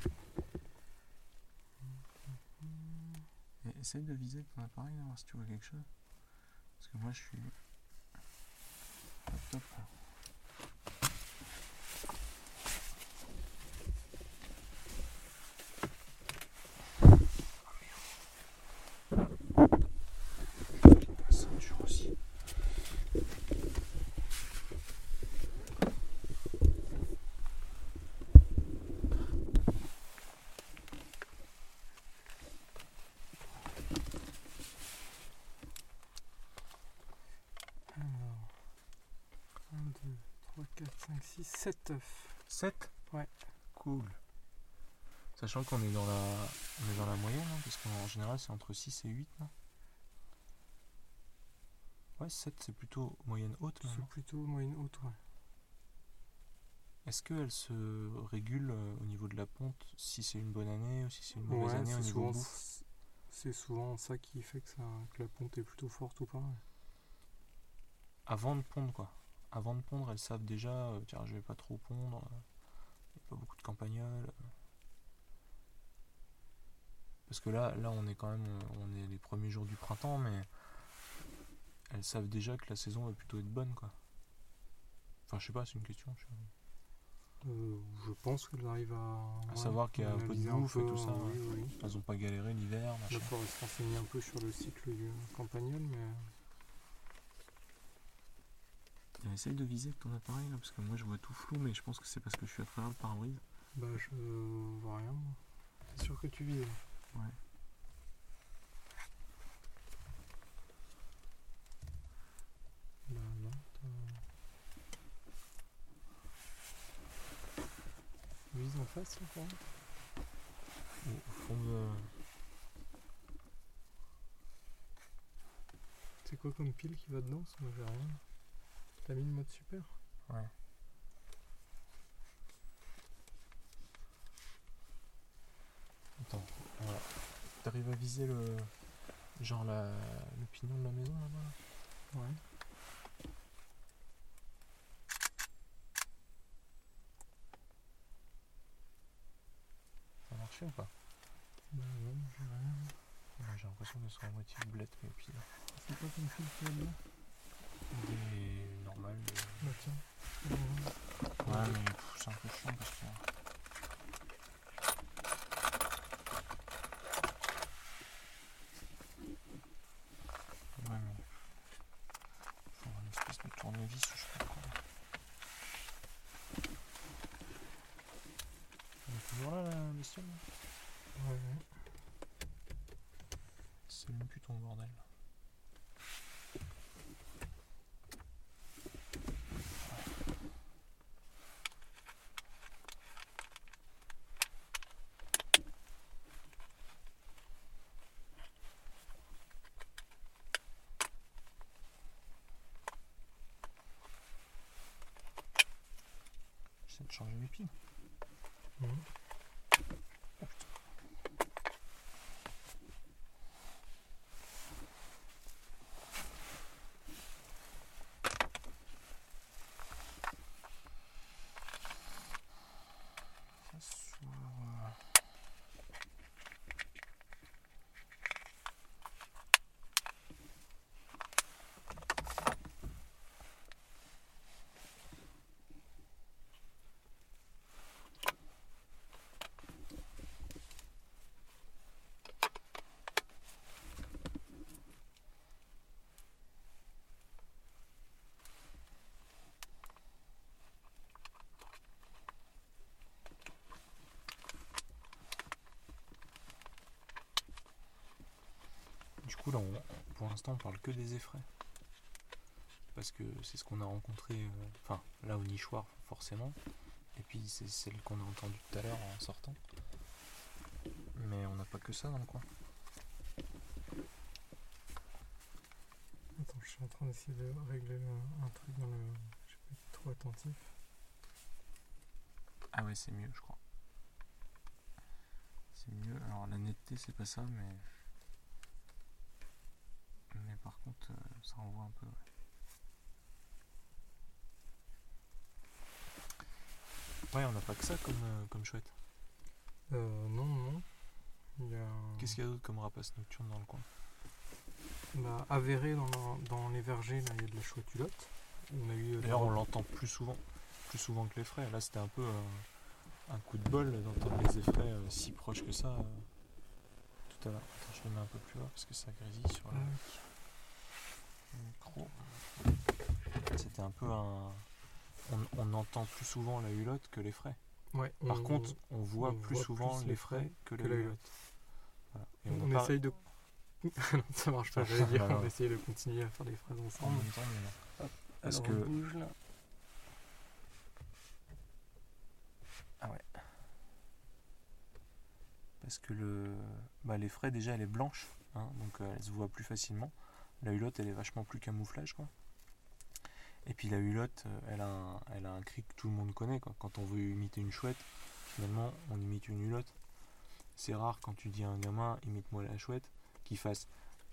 Et essaye de viser ton appareil, là, voir si tu vois quelque chose. Parce que moi, je suis... Top, top, là. La ceinture aussi. Alors, un, deux, trois, quatre, cinq, six, sept œufs. sept? Ouais. Cool. Sachant qu'on est dans la, on est dans la moyenne, hein, parce qu'en général c'est entre six et huit, non? Ouais, sept c'est plutôt moyenne haute même. C'est plutôt moyenne haute, ouais. Est-ce qu'elle se régule euh, au niveau de la ponte si c'est une bonne année ou si c'est une mauvaise Ouais, année au c'est niveau souvent, bouffe? c'est souvent ça qui fait que, ça, que la ponte est plutôt forte ou pas. Ouais. Avant de pondre, quoi. Avant de pondre, elles savent déjà, euh, tiens, je vais pas trop pondre, euh, il n'y a pas beaucoup de campagnols. euh. Parce que là, là, on est quand même, euh, on est les premiers jours du printemps, mais elles savent déjà que la saison va plutôt être bonne, quoi. Enfin, je sais pas, c'est une question. Je sais pas. Euh, je pense qu'elle arrive à, À ouais, savoir qu'il y a un peu de analyser bouffe et peu, tout ça. Oui, ouais. oui. Elles ont pas galéré l'hiver, Il machin. faudrait se renseigner un peu sur le cycle du campagnol, mais Et essaye de viser avec ton appareil là, parce que moi je vois tout flou, mais je pense que c'est parce que je suis à travers le pare-brise. bah je vois rien. Moi. T'es sûr que tu vises? Ouais. Bah non. Tu vises en face là, quoi. Au, au fond de... C'est quoi comme pile qui va dedans? Parce que moi j'ai rien. T'as mis le mode super? Ouais. Attends, voilà. T'arrives à viser le. Genre la... le pignon de la maison là-bas? Ouais. Ça a marché ou pas? Bah non, j'ai rien. Ouais, j'ai l'impression que ce soit à moitié boulette mes pieds. C'est pas comme fil qu'il y a là. Des normales. Des... Bah tiens. Ouais. Ouais, mais pff, c'est un peu chiant parce que. Ouais, mais. Faut avoir une espèce de tournevis ou je sais pas quoi. Elle est toujours là la bestiole là? Ouais, ouais. C'est même plus ton bordel. J'essaie de changer les piles. Mhm. Oh putain. Ça s'ouvre. Du coup là on- pour l'instant on parle que des effraits. Parce que c'est ce qu'on a rencontré, euh, enfin là au nichoir forcément. Et puis c'est celle qu'on a entendue tout à l'heure en sortant. Mais on n'a pas que ça dans le coin. Attends, je suis en train d'essayer de régler un, un truc dans le. Je vais pas être trop attentif. Ah ouais c'est mieux je crois. C'est mieux. Alors la netteté c'est pas ça mais. Mais par contre euh, ça renvoie un peu. Ouais. Ouais, on n'a pas que ça comme, euh, comme chouette. Euh, non, non. Il y a. Qu'est-ce qu'il y a d'autre comme rapace nocturne dans le coin? Bah, avéré dans, la- dans les vergers, là, il y a de la chouette hulotte. On a eu. euh, D'ailleurs, dans- on l'entend plus souvent, plus souvent que les frais. Là, c'était un peu un, un coup de bol d'entendre les effraits euh, si proches que ça euh, tout à l'heure. Attends, je le mets un peu plus bas parce que ça grésille sur le Ah, le micro. C'était un peu un. On, on entend plus souvent la hulotte que les frais. ouais, Par on- contre, on voit on plus voit souvent plus les les frais frais que, que la la hulotte. hulotte. Voilà. Et On, on, on a pas- essaye de. Non, ça marche pas, Ah, j'allais dire. non, On non. essaye de continuer à faire des phrases en ensemble. même temps, mais non. Parce Alors, que- on bouge là. Ah ouais. Parce que le, bah, les frais déjà elle est blanche, hein, donc euh, elle se voit plus facilement. La hulotte elle est vachement plus camouflage quoi. Et puis la hulotte euh, elle a un, elle a un cri que tout le monde connaît quoi. Quand on veut imiter une chouette, finalement on imite une hulotte. C'est rare quand tu dis à un gamin imite-moi la chouette qu'il fasse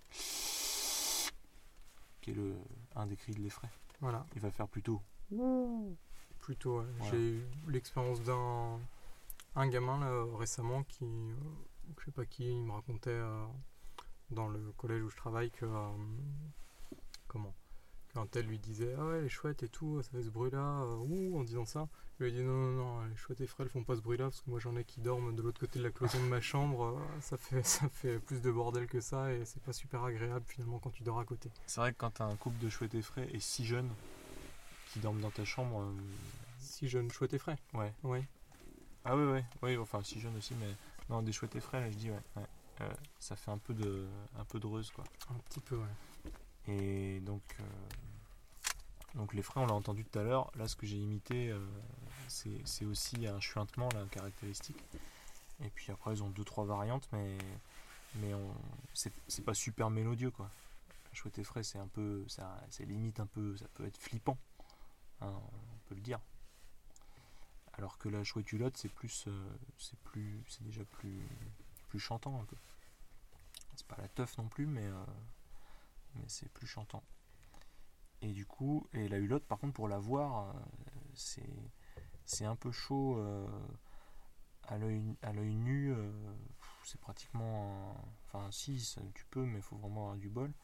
qui est le un des cris de l'effraie. Voilà. Il va faire plutôt. Plutôt, ouais. Voilà. J'ai eu l'expérience d'un un gamin là, récemment qui, euh, je sais pas qui, il me racontait euh, dans le collège où je travaille que euh, comment qu'un tel lui disait ah ouais les chouettes et tout ça fait ce bruit là ouh en disant ça, il lui a dit non non non les chouettes et frêles font pas ce bruit là parce que moi j'en ai qui dorment de l'autre côté de la cloison de ma chambre, euh, ça fait ça fait plus de bordel que ça et c'est pas super agréable finalement quand tu dors à côté. C'est vrai que quand t'as un couple de chouettes effraies et six jeunes qui dorment dans ta chambre, euh, Si jeune chouette et frais. ouais. Ouais. Ah oui, ouais, oui, enfin si jeune aussi, mais non, des chouettes effraie, là je dis ouais, ouais. Euh, ça fait un peu de, un peu de reuse quoi. Un petit peu ouais. Et donc, euh, donc les frais, on l'a entendu tout à l'heure. Là, ce que j'ai imité, euh, c'est, c'est aussi un chuintement là, caractéristique. Et puis après, ils ont deux trois variantes, mais mais on, c'est, c'est pas super mélodieux quoi. Chouette effraie, c'est un peu, ça, c'est limite un peu, ça peut être flippant, hein, on peut le dire. Alors que la chouette hulotte, c'est plus, euh, c'est plus, c'est déjà plus, plus chantant un peu. C'est pas la teuf non plus, mais, euh, mais c'est plus chantant. Et du coup, et la hulotte, par contre, pour la voir, euh, c'est, c'est un peu chaud euh, à l'œil, à l'œil nu. Euh, c'est pratiquement. un- Enfin, si, ça, tu peux, mais il faut vraiment avoir du bol.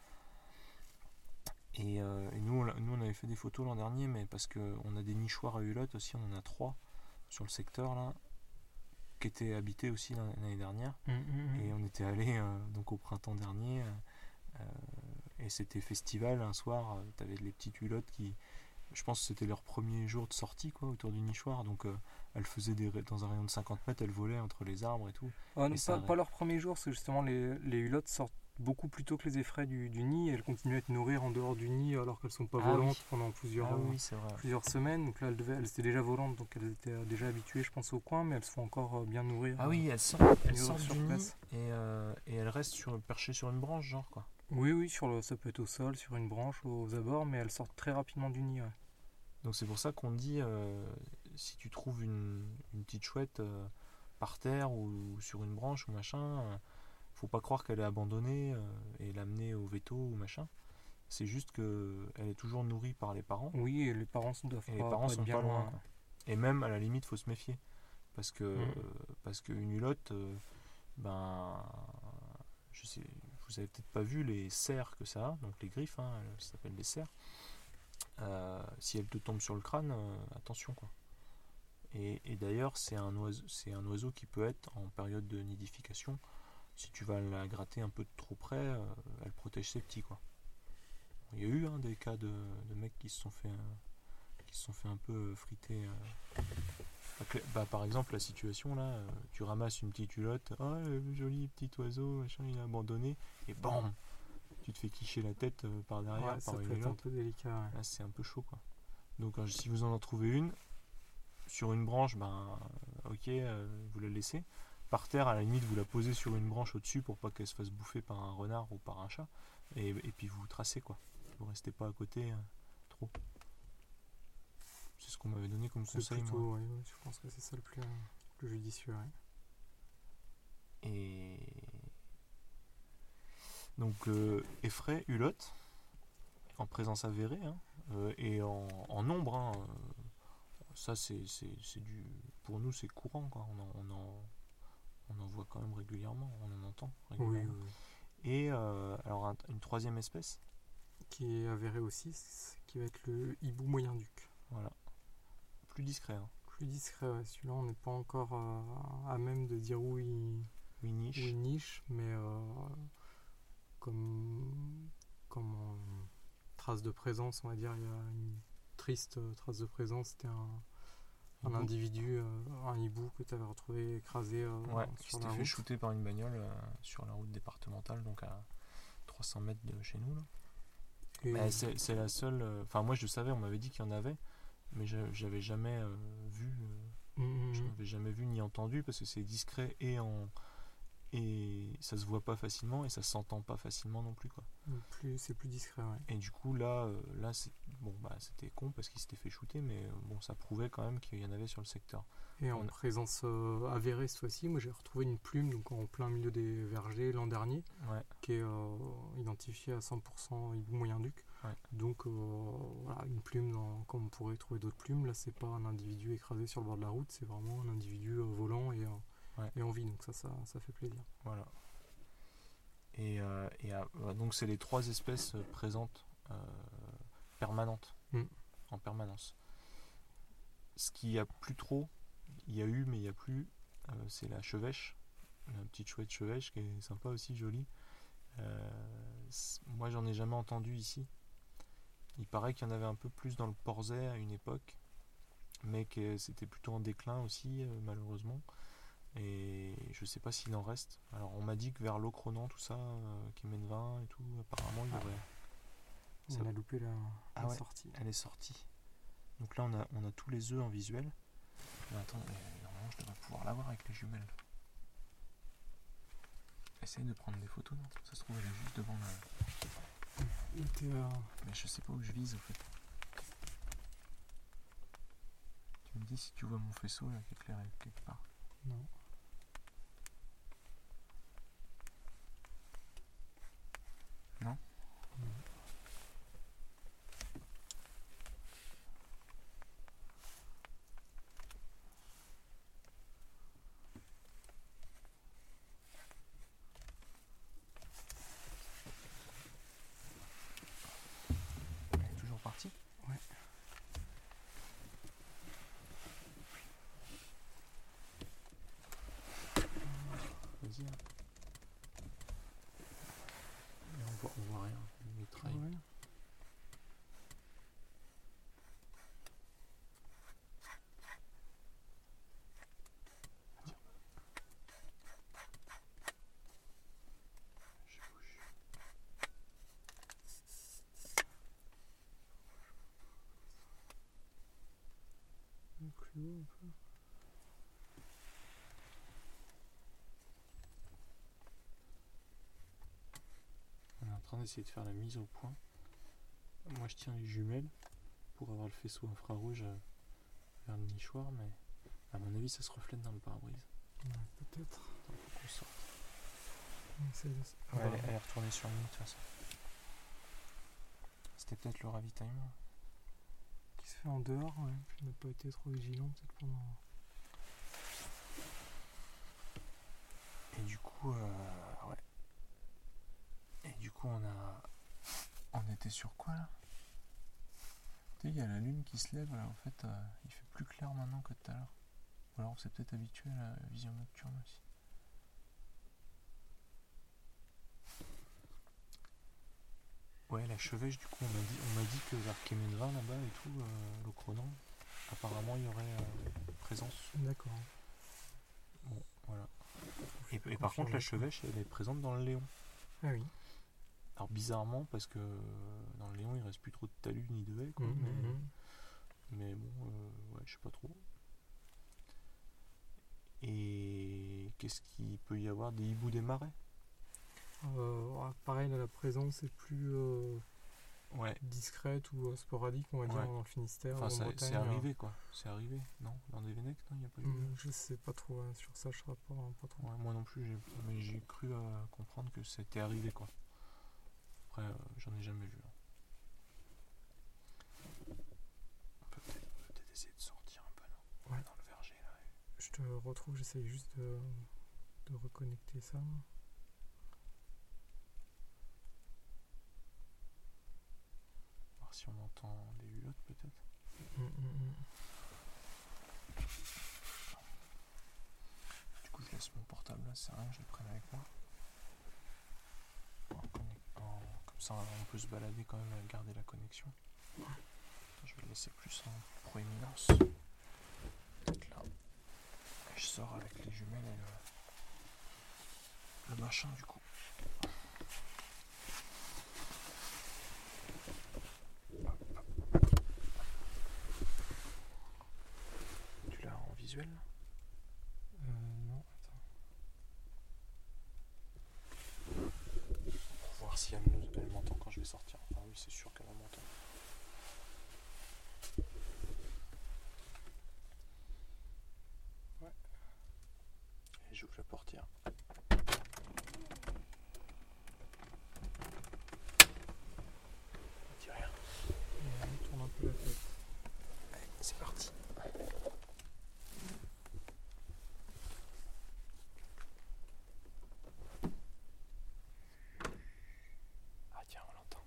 Et, euh, et nous, on, l'a- nous, on avait fait des photos l'an dernier, mais parce qu'on a des nichoirs à hulotte aussi, on en a trois sur le secteur là, qui étaient habités aussi l'an- l'année dernière. Hum, hum, hum. Et on était allé euh, donc au printemps dernier, euh, et c'était festival un soir. Tu avais les petites hulottes qui, je pense que c'était leur premier jour de sortie quoi, autour du nichoir. Donc euh, elles faisaient des, ra- dans un rayon de cinquante mètres, elles volaient entre les arbres et tout. Ah, non, Et ça pas, arrête. pas leur premier jour, parce que justement les, les hulottes sortent beaucoup plus tôt que les effraies du, du nid, et elles continuent à être nourrir en dehors du nid alors qu'elles sont pas Ah volantes oui. pendant plusieurs, Ah euh, oui, c'est vrai. plusieurs semaines. Donc là elles, devaient, elles étaient déjà volantes, donc elles étaient euh, déjà habituées je pense au coin, mais elles se font encore euh, bien nourrir. Ah euh. oui, elles sortent, elles Nourrir sortent sur du nid place. et, euh, et elles restent sur, perchées sur une branche, genre quoi. Oui, oui, sur le, ça peut être au sol, sur une branche, aux abords, mais elles sortent très rapidement du nid. Ouais. Donc c'est pour ça qu'on dit, euh, si tu trouves une, une petite chouette euh, par terre ou sur une branche ou machin, euh, faut pas croire qu'elle est abandonnée euh, et l'amener au veto ou machin. C'est juste que elle est toujours nourrie par les parents Oui, et les parents ne doivent et les pas, parents pas être sont bien pas loin, loin. quoi. Et même à la limite, faut se méfier parce que Mm. parce qu'une hulotte, euh, ben, je sais, vous avez peut-être pas vu les cerfs que ça a, donc les griffes, hein, ça s'appelle des cerfs. Euh, si elle te tombe sur le crâne, euh, attention quoi. Et, et d'ailleurs, c'est un, oiseau, c'est un oiseau qui peut être en période de nidification. Si tu vas la gratter un peu de trop près, euh, elle protège ses petits quoi. Il y a eu hein, des cas de, de mecs qui se sont fait, euh, qui se sont fait un peu friter. Euh. Bah, par exemple, la situation là, euh, tu ramasses une petite hulotte, oh le joli petit oiseau, machin, il est abandonné, et bam, tu te fais quicher la tête euh, par derrière Ouais, ça par une peut être un hulotte. peu délicat. Ouais. Là, c'est un peu chaud quoi. Donc, euh, si vous en en trouvez une, sur une branche, ben ok, euh, vous la laissez. Par terre, à la limite, vous la posez sur une branche au-dessus pour pas qu'elle se fasse bouffer par un renard ou par un chat. Et, et puis vous tracez quoi. Vous restez pas à côté euh, trop. C'est ce qu'on m'avait donné comme C'est conseil, plutôt, moi. ouais, ouais, je pense que c'est ça le plus, euh, plus judicieux. Ouais. Et donc euh, effraie, hulotte, en présence avérée, hein, euh, et en, en nombre. Hein, euh, ça, c'est, c'est, c'est du, pour nous, c'est courant, quoi. On en, on en, on en voit quand même régulièrement, on en entend Oui, régulièrement. oui. Et euh, alors un- une troisième espèce, Qui est avéré aussi, c'est- qui va être le hibou moyen-duc. voilà, plus discret, hein. Plus discret, ouais. Celui-là, on n'est pas encore euh, à même de dire où il, Oui, où niche. il niche, mais euh, comme, comme en trace de présence, on va dire, il y a une triste euh, trace de présence. C'était un, un Hibou. individu, euh, un hibou que tu avais retrouvé écrasé euh, Ouais, qui sur s'était la fait route. shooter par une bagnole euh, sur la route départementale, donc à trois cents mètres de chez nous. Là. Et, Mais c'est, c'est la seule. Enfin, moi je le savais, on m'avait dit qu'il y en avait, mais je- j'avais jamais euh, vu. euh, Mm, mm, je mm. n'avais jamais vu ni entendu parce que c'est discret et en et ça se voit pas facilement et ça s'entend pas facilement non plus quoi. Plus, c'est plus discret, ouais. Et du coup là, euh, là c'est bon bah c'était con parce qu'il s'était fait shooter, mais euh, bon ça prouvait quand même qu'il y en avait sur le secteur. Et en On a- présence euh, avérée cette fois-ci, moi j'ai retrouvé une plume donc en plein milieu des vergers l'an dernier, Ouais. qui est euh, identifiée à cent pour cent hibou moyen-duc. Ouais. Donc euh, voilà, une plume dans- comme on pourrait trouver d'autres plumes. Là, c'est pas un individu écrasé sur le bord de la route, c'est vraiment un individu euh, volant et, euh, Ouais. et en vie. Donc ça, ça, ça fait plaisir. Voilà. Et, euh, et euh, voilà, donc c'est les trois espèces euh, présentes euh, permanentes, Mm. en permanence. Ce qu'il n'y a plus trop, il y a eu mais il n'y a plus, euh, c'est la chevêche, la petite chouette chevêche qui est sympa aussi, jolie. Euh, c- moi j'en ai jamais entendu ici. Il paraît qu'il y en avait un peu plus dans le Porzay à une époque, mais que c'était plutôt en déclin aussi euh, malheureusement. Et je sais pas s'il en reste. Alors on m'a dit que vers Locronan, tout ça, euh, qui mène vingt et tout, apparemment il y Ah. aurait. On Ça- a loupé la, Ah la ouais. sortie. Elle est sortie. Donc là on a, on a tous les œufs en visuel. Mais attends, euh, normalement je devrais pouvoir l'avoir avec les jumelles. Essaye de prendre des photos, non? Ça se trouve elle est juste devant la... Il était, euh, Mais je sais pas où je vise au fait. Tu me dis si tu vois mon faisceau là qui est éclairé quelque part. non. plus haut un peu. On est en train d'essayer de faire la mise au point. Moi je tiens les jumelles pour avoir le faisceau infrarouge euh, vers le nichoir, mais à mon avis ça se reflète dans le pare-brise. Ouais, peut-être. Donc faut qu'on sorte. On essaie de... Ah Ouais, bah, elle, est- elle est retournée sur nous de toute façon. C'était peut-être le ravitaillement. qui se fait en dehors, ouais. On n'a pas été trop vigilant peut-être pendant... Et du coup, euh, ouais. Et du coup, on a. On était sur quoi là? Tu sais, il y a la lune qui se lève là, en fait, euh, il fait plus clair maintenant que tout à l'heure. Ou alors c'est peut-être habitué à la vision nocturne aussi. Ouais, la chevêche, du coup, on m'a dit, on m'a dit que vers Kemenva là-bas et tout, euh, le Cronan, apparemment il y aurait euh, présence. D'accord. Bon, voilà. Et, Je et par contre, la confirme. chevêche, elle est présente dans le Léon. Ah oui. Alors bizarrement, parce que dans le Léon, il reste plus trop de talus ni de haies, quoi, Mhm, mais, mhm. mais bon, euh, ouais, je sais pas trop. Et qu'est-ce qu'il peut y avoir? Des hiboux des marais? Euh, ah, pareil, là, la présence est plus euh, Ouais. discrète ou euh, sporadique, on va dire, Ouais. dans le Finistère Enfin, ou en ça- Bretagne. c'est arrivé, quoi. C'est arrivé, non? Dans des Vénèques, non? Il n'y a pas eu... Hum, je sais pas trop, hein, sur ça, je serais pas, pas trop. Ouais, moi non plus, j'ai, mais j'ai cru euh, comprendre que c'était arrivé, quoi. Après, euh, j'en ai jamais vu. hein. On peut peut-être, on peut peut-être essayer de sortir un peu, non? Ouais. Dans le verger, là. Je te retrouve, j'essaye juste de, de reconnecter ça. Voir si on entend des hulottes, peut-être. Hum, hum, hum. Du coup, je laisse mon portable là, c'est rien, je le prenne avec moi. En connect- en- Comme ça, on peut se balader quand même et garder la connexion. Je vais le laisser plus en proéminence. Peut-être là. Et je sors avec les jumelles et le, le machin, du coup. Tu l'as en visuel là? Euh, non, attends. Pour voir si elle, nous- elle m'entend quand je vais sortir. Ah oui, c'est sûr qu'elle va m'entendre. Ouais. Et j'ouvre la portière. Dis rien. Et on tourne un peu la tête. Allez, c'est parti. Ah tiens, on l'entend.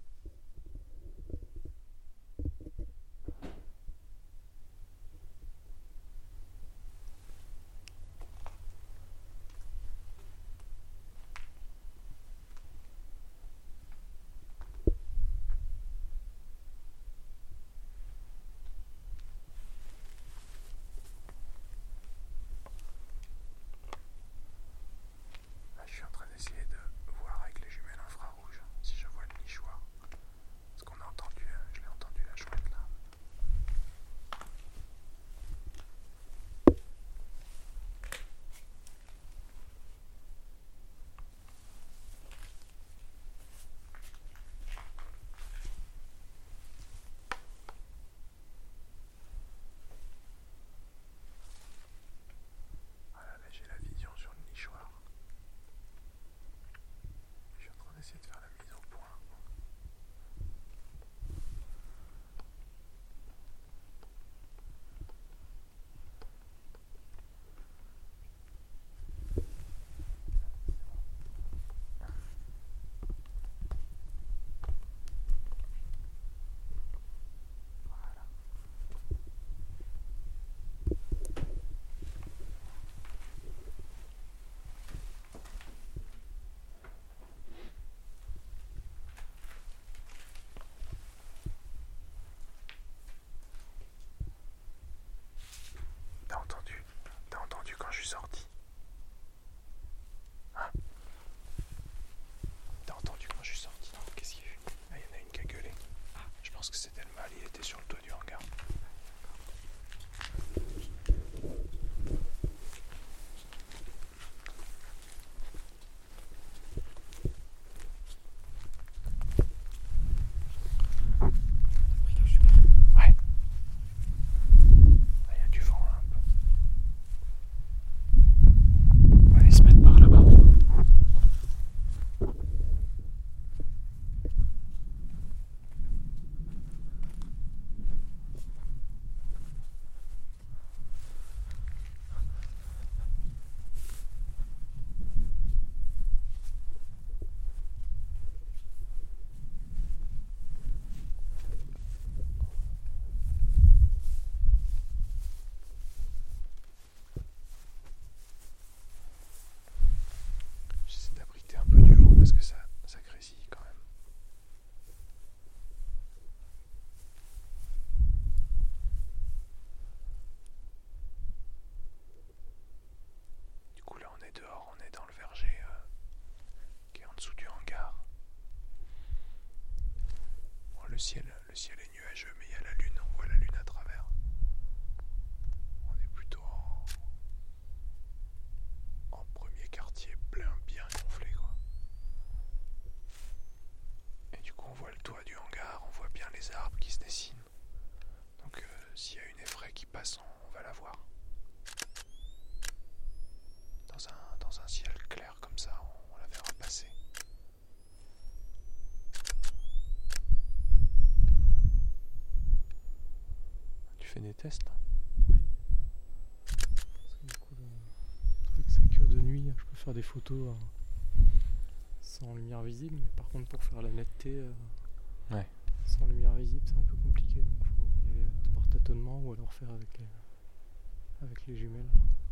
Là, je suis en train d'essayer de voir avec les jumelles infrarouges si je vois le nichoir. Parce qu'on a entendu, euh, je l'ai entendu la chouette là. Voilà, là j'ai la vision sur le nichoir. Je suis en train d'essayer de faire la mise au point. Voilà. T'as entendu? T'as entendu quand je suis sorti? Hein? T'as entendu quand je suis sorti? Qu'est-ce qu'il y a eu? Ah, il y en a une qui a gueulé. Ah, je pense que c'était le mâle, il était sur le toit du hangar. ciel, le ciel est nuageux, mais il y a la lune, on voit la lune à travers. On est plutôt en, en premier quartier plein, bien gonflé, quoi. Et du coup, on voit le toit du hangar, on voit bien les arbres qui se dessinent. Donc, euh, s'il y a une effraie qui passe, on, on va la voir. Dans un, dans un ciel clair comme ça, on, on la verra passer. Tu fais des tests là ? Parce que du coup, le truc, c'est que de nuit, je peux faire des photos euh, sans lumière visible, mais par contre, pour faire la netteté, euh, Ouais. sans lumière visible, c'est un peu compliqué. Donc, il faut y aller par tâtonnement ou alors faire avec les, avec les jumelles.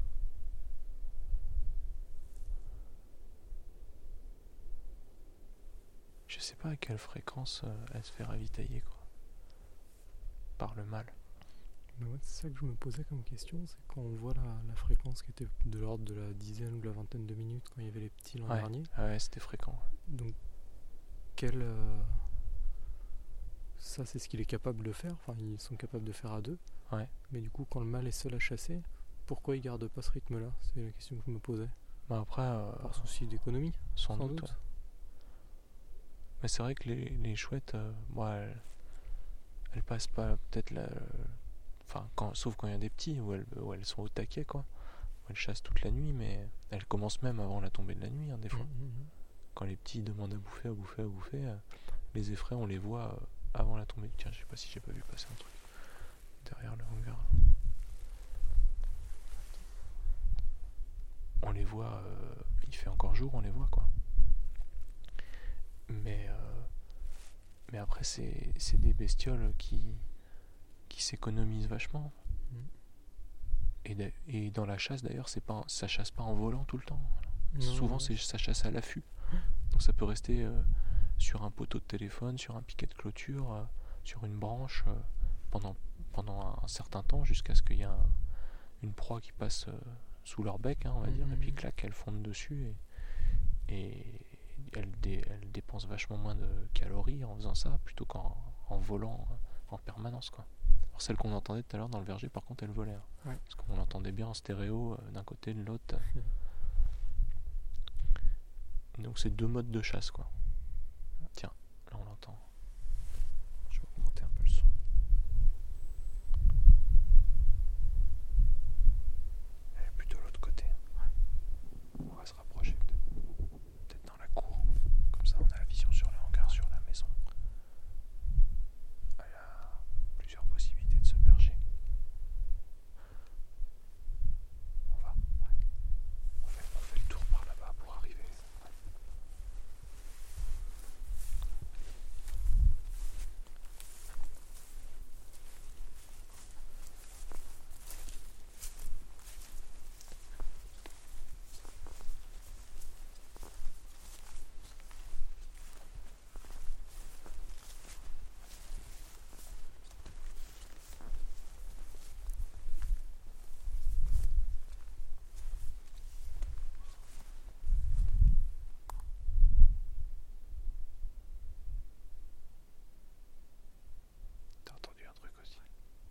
Je sais pas à quelle fréquence euh, elle se fait ravitailler, quoi. Par le mal. Mais ouais, c'est ça que je me posais comme question, c'est quand on voit la, la fréquence qui était de l'ordre de la dizaine ou de la vingtaine de minutes quand il y avait les petits l'an Ouais. dernier. Ah ouais, c'était fréquent. Donc, quel. euh, ça, c'est ce qu'il est capable de faire. Enfin, ils sont capables de faire à deux. Ouais. Mais du coup, quand le mâle est seul à chasser, pourquoi il garde pas ce rythme-là? C'est la question que je me posais. Bah après, euh, Par souci d'économie, sans, sans doute. doute. Ouais. Mais c'est vrai que les, les chouettes, euh, moi, elles, elles passent pas peut-être la. Enfin, quand, sauf quand il y a des petits, où elles, où elles sont au taquet, quoi. Où elles chassent toute la nuit, mais elles commencent même avant la tombée de la nuit, hein, des fois. Mmh, mmh. Quand les petits demandent à bouffer, à bouffer, à bouffer, euh, les effraie, on les voit euh, avant la tombée. Tiens, je sais pas si j'ai pas vu passer un truc derrière le hangar. On les voit, euh, il fait encore jour, on les voit, quoi. Mais, euh, mais après, c'est, c'est des bestioles qui, qui s'économisent vachement. Mm. Et, d'a- et dans la chasse, d'ailleurs, c'est pas, ça chasse pas en volant tout le temps. Non, Souvent, ouais. c'est, ça chasse à l'affût. Donc ça peut rester euh, sur un poteau de téléphone, sur un piquet de clôture, euh, sur une branche, euh, pendant, pendant un, un certain temps, jusqu'à ce qu'il y ait un- une proie qui passe euh, sous leur bec, hein, on va Mhm. dire, et puis clac, elles fondent dessus. Et, et elles, dé- elles dépensent vachement moins de calories en faisant ça, plutôt qu'en en volant euh, en permanence, quoi. Alors celle qu'on entendait tout à l'heure dans le verger, par contre, elle volait. Hein, Ouais. parce qu'on l'entendait bien en stéréo, euh, d'un côté, de l'autre. Donc c'est deux modes de chasse, quoi. Tiens, là on l'entend. Je vais augmenter un peu le son. Elle est plutôt de l'autre côté. On va se rapprocher peut-être, peut-être dans la cour. Comme ça on a la vision sur le hangar, sur la maison. Elle a plusieurs possibilités de se percher. On va. On fait, on fait le tour par là-bas pour arriver. T'as entendu un truc aussi?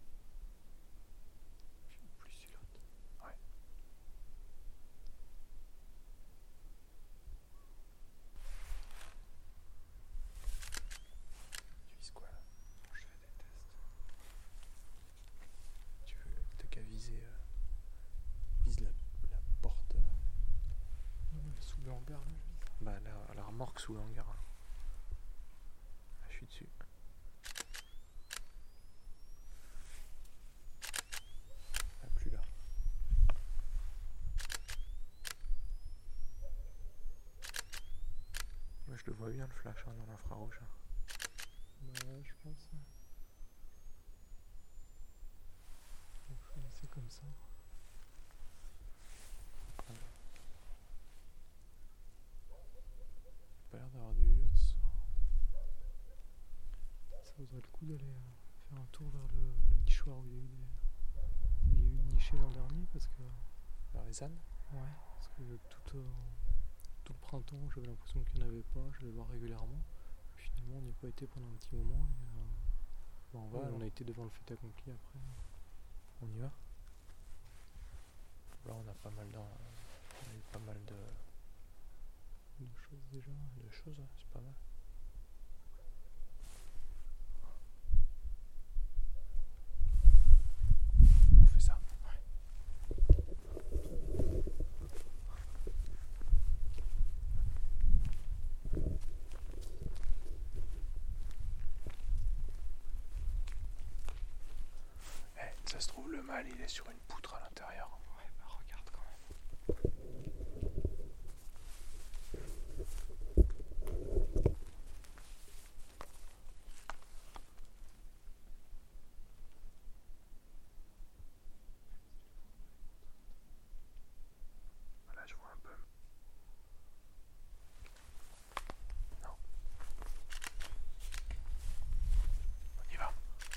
Plus silote. Ouais. Tu vises quoi là? Je fais des tests. Tu veux, t'as qu'à viser, euh, vise la, la porte, euh, Ouais, sous le hangar, là, je vis. bah la, la remorque sous le hangar. Là. Là, je suis dessus. Ah, plus là. Moi je le vois bien le flash, hein, dans l'infrarouge. Hein. Bah ouais, je pense. Ouais. Donc, je vais laisser comme ça. Pas l'air d'avoir du yacht ce soir. Ça vaudrait le coup d'aller euh, faire un tour vers le, le nichoir où il y a eu des, où il y a eu une nichée l'an dernier parce que Vers les ânes? ouais, parce que tout, euh, tout le printemps j'avais l'impression qu'il n'y en avait pas, je vais voir régulièrement. Finalement on n'y a pas été pendant un petit moment et, euh, Bon, on va, Ouais, on alors. a été devant le fait accompli après. On y va. Là, on a pas mal, dans... on a eu pas mal de, Deux choses déjà. de choses, hein, c'est pas mal. On fait ça. Eh, ça se trouve, le mâle, il est sur une poutre à l'intérieur. Ouais, bah regarde quand même. Là, je vois un peu. Non. On y va.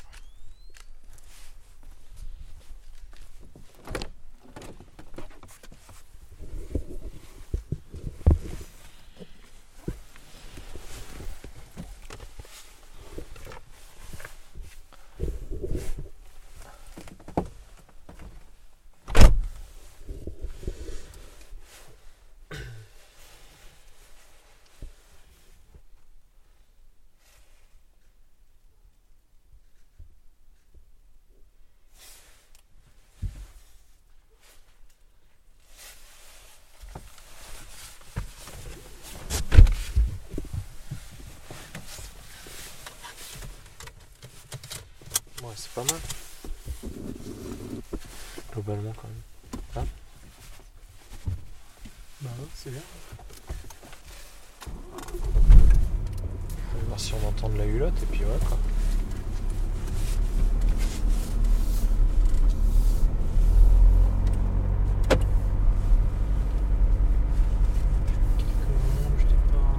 Ouais, c'est pas mal. Globalement, quand même. Bah ouais, c'est bien. On va voir si on entend de la hulotte, et puis voilà, quoi. Quelques moments où j'étais pas...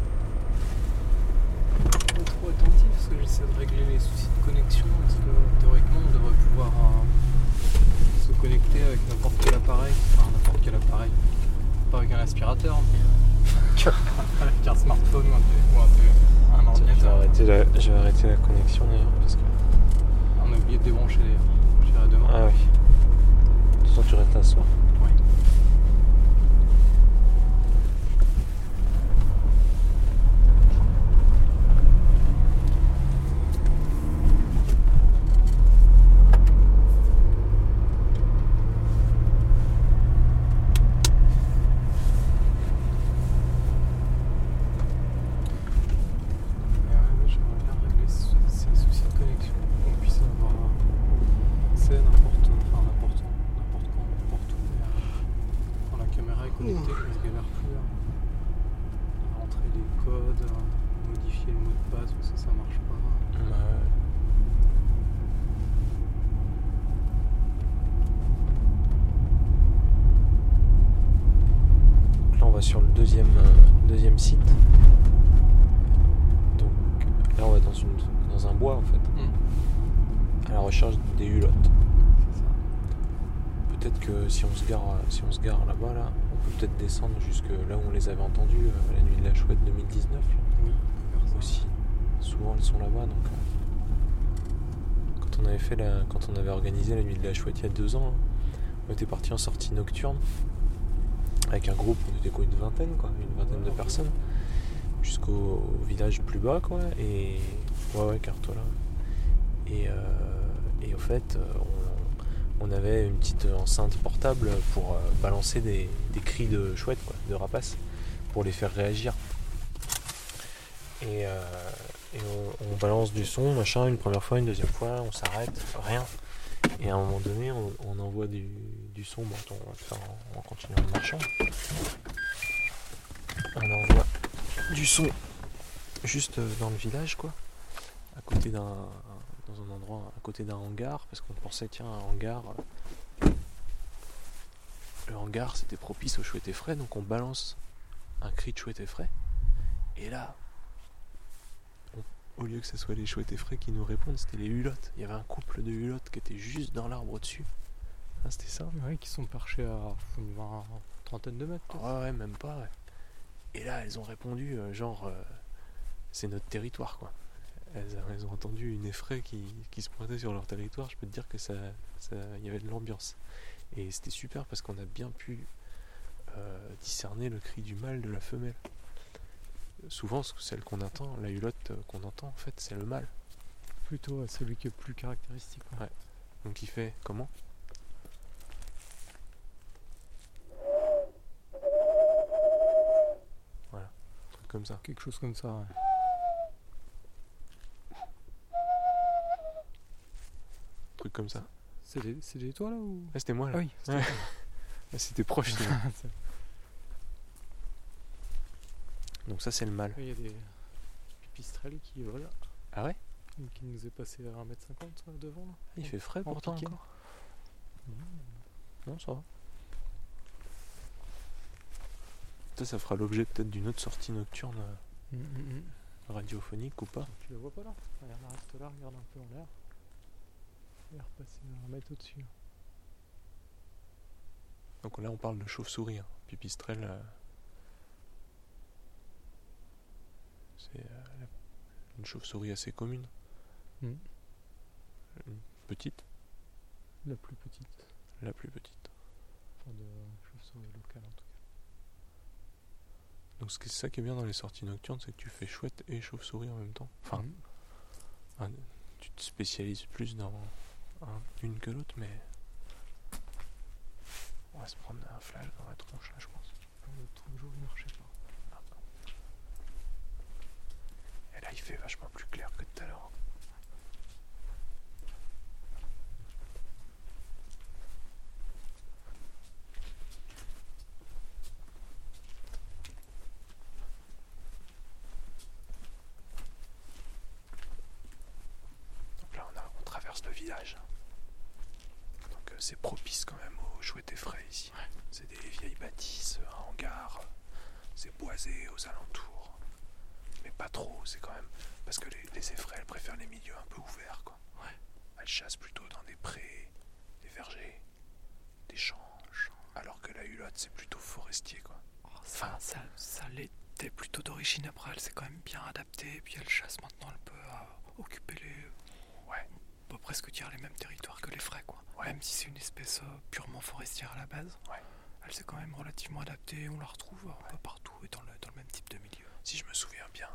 pas trop attentif parce que j'essaie de régler les soucis de connexion parce que théoriquement on devrait pouvoir euh, se connecter avec n'importe quel appareil, enfin n'importe quel appareil, pas avec un aspirateur mais avec un smartphone ou un, té- ou un, té- un Je vais ordinateur. arrêter la, je vais arrêter la connexion d'ailleurs, parce que... On a oublié de débrancher d'ailleurs, j'irai demain. Ah oui. De toute façon, tu restes un soir. Oui. Mais ouais, j'aimerais bien régler ce- ces soucis de connexion, qu'on puisse avoir accès n'importe, enfin n'importe n'importe quand, n'importe où, mais euh, quand la caméra est connectée, qu'on se galère plus à, à rentrer les codes, à modifier le mot de passe parce que ça marche pas. Bah, ouais. Donc là, on va sur le deuxième, euh, deuxième site. Donc là, on va dans, une, dans un bois, en fait, Mmh. à la recherche des hulottes. C'est ça. Peut-être que si on se gare, si on se gare là-bas, là, on peut peut-être descendre jusque là où on les avait entendus, euh, la nuit de la chouette deux mille dix-neuf, là, Oui, on peut faire ça. aussi. Souvent, elles sont là-bas, donc... euh, quand on avait fait la, quand on avait organisé la nuit de la chouette il y a deux ans, là, on était parti en sortie nocturne avec un groupe, on était quoi, une vingtaine, quoi, une vingtaine de Ouais, personnes, jusqu'au au village plus bas, quoi, et ouais, ouais, Cartola. Et, euh, et au fait, euh, on, on avait une petite enceinte portable pour euh, balancer des, des cris de chouette, quoi, de rapaces, pour les faire réagir. Et, euh, et on, on balance du son, machin, une première fois, une deuxième fois, on s'arrête, rien. Et à un moment donné, on, on envoie du, du son, bon, attends, on va le faire en, en continuant en marchant. On envoie du son juste dans le village, quoi, à côté d'un, dans un endroit à côté d'un hangar, parce qu'on pensait, tiens, un hangar, euh, le hangar c'était propice aux chouettes effraies, donc on balance un cri de chouette effraie, et là, on- au lieu que ce soit les chouettes effraies qui nous répondent, c'était les hulottes. Il y avait un couple de hulottes qui était juste dans l'arbre au-dessus. Ah, c'était ça? Ouais, qui sont perchés à une vingt, trentaine de mètres. peut-être. Ouais, ouais, même pas, ouais. Et là, elles ont répondu, euh, genre, euh, c'est notre territoire, quoi. elles, elles ont entendu une effraie qui, qui se pointait sur leur territoire, je peux te dire que ça, ça, y avait de l'ambiance. Et c'était super parce qu'on a bien pu euh, discerner le cri du mâle de la femelle. Souvent, celle qu'on entend, la hulotte qu'on entend, en fait, c'est le mâle. Plutôt ouais, celui qui est plus caractéristique. Quoi. Ouais. Donc il fait comment ? Voilà, un truc comme ça. Quelque chose comme ça, ouais. Un truc comme ça. C'est des, c'est des toi là ou... Ah, c'était moi là. Ah oui, c'était Ouais. Ah, c'était proche. C'était... Donc ça c'est le mâle. Il y a des pipistrelles qui volent. Ah ouais ? Qui nous est passé à un mètre cinquante devant. Là. Il fait frais pourtant piqué. encore. Mmh. Non, ça va. Ça, ça fera l'objet peut-être d'une autre sortie nocturne euh, mmh, mmh. radiophonique ou pas. Tu la vois pas là ? Regarde, reste là, regarde un peu en l'air. Il est repassé à un mètre au-dessus. Donc là on parle de chauve-souris. Hein. Pipistrelle, euh, c'est euh, une chauve-souris assez commune. Mmh. Une petite. La plus petite. La plus petite. Enfin de chauve-souris locale en tout cas. Donc c'est ça qui est bien dans les sorties nocturnes, c'est que tu fais chouette et chauve-souris en même temps. Enfin, mmh. un, tu te spécialises plus dans un, une que l'autre, mais on va se prendre un flash dans la tronche là, je pense. Le truc jaune, je sais pas. Et là, il fait vachement plus clair que tout à l'heure. Donc là, on, a, on traverse le village. Donc euh, c'est propice quand même aux chouettes effraies ici. Ouais. C'est des vieilles bâtisses, un hangar, c'est boisé aux alentours. Mais pas trop, c'est quand même... Parce que les, les effraies, elles préfèrent les milieux un peu ouverts, quoi. Ouais. Elles chassent plutôt dans des prés, des vergers, des champs. Alors que la hulotte, c'est plutôt forestier, quoi. Oh, ça, enfin, ça, ça l'était plutôt d'origine. Après, elle s'est quand même bien adaptée. Et puis elle chasse maintenant, elle peut euh, occuper les... Ouais. On peut presque dire les mêmes territoires que les fraies, quoi. Ouais. Même si c'est une espèce euh, purement forestière à la base. Ouais. Elle s'est quand même relativement adaptée. On la retrouve un ouais. peu partout et dans le, dans le même type de milieu. Si je me souviens bien...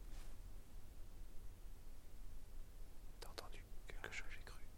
T'as entendu quelque chose, j'ai cru.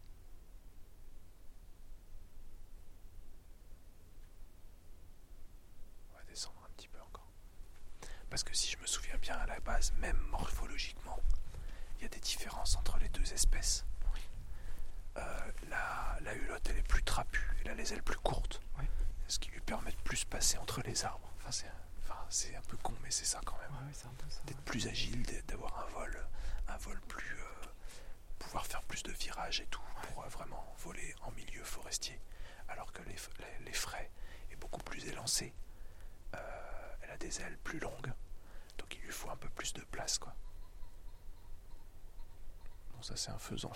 On va descendre un petit peu encore. Parce que si je me souviens bien, à la base, même morphologiquement, il y a des différences entre les deux espèces. Oui. Euh, la, la hulotte, elle est plus trapue, elle a les ailes plus courtes. Oui. Ce qui lui permet de plus passer entre les arbres. Enfin, c'est, enfin, c'est un peu con, mais c'est ça quand même. Ouais, c'est un peu ça. D'être plus agile, d'avoir un vol, un vol plus... Euh, pouvoir faire plus de virages et tout, pour euh, vraiment voler en milieu forestier. Alors que les, les, les fraies est beaucoup plus élancée. Euh, elle a des ailes plus longues. Donc il lui faut un peu plus de place, quoi. Bon, ça c'est un faisan.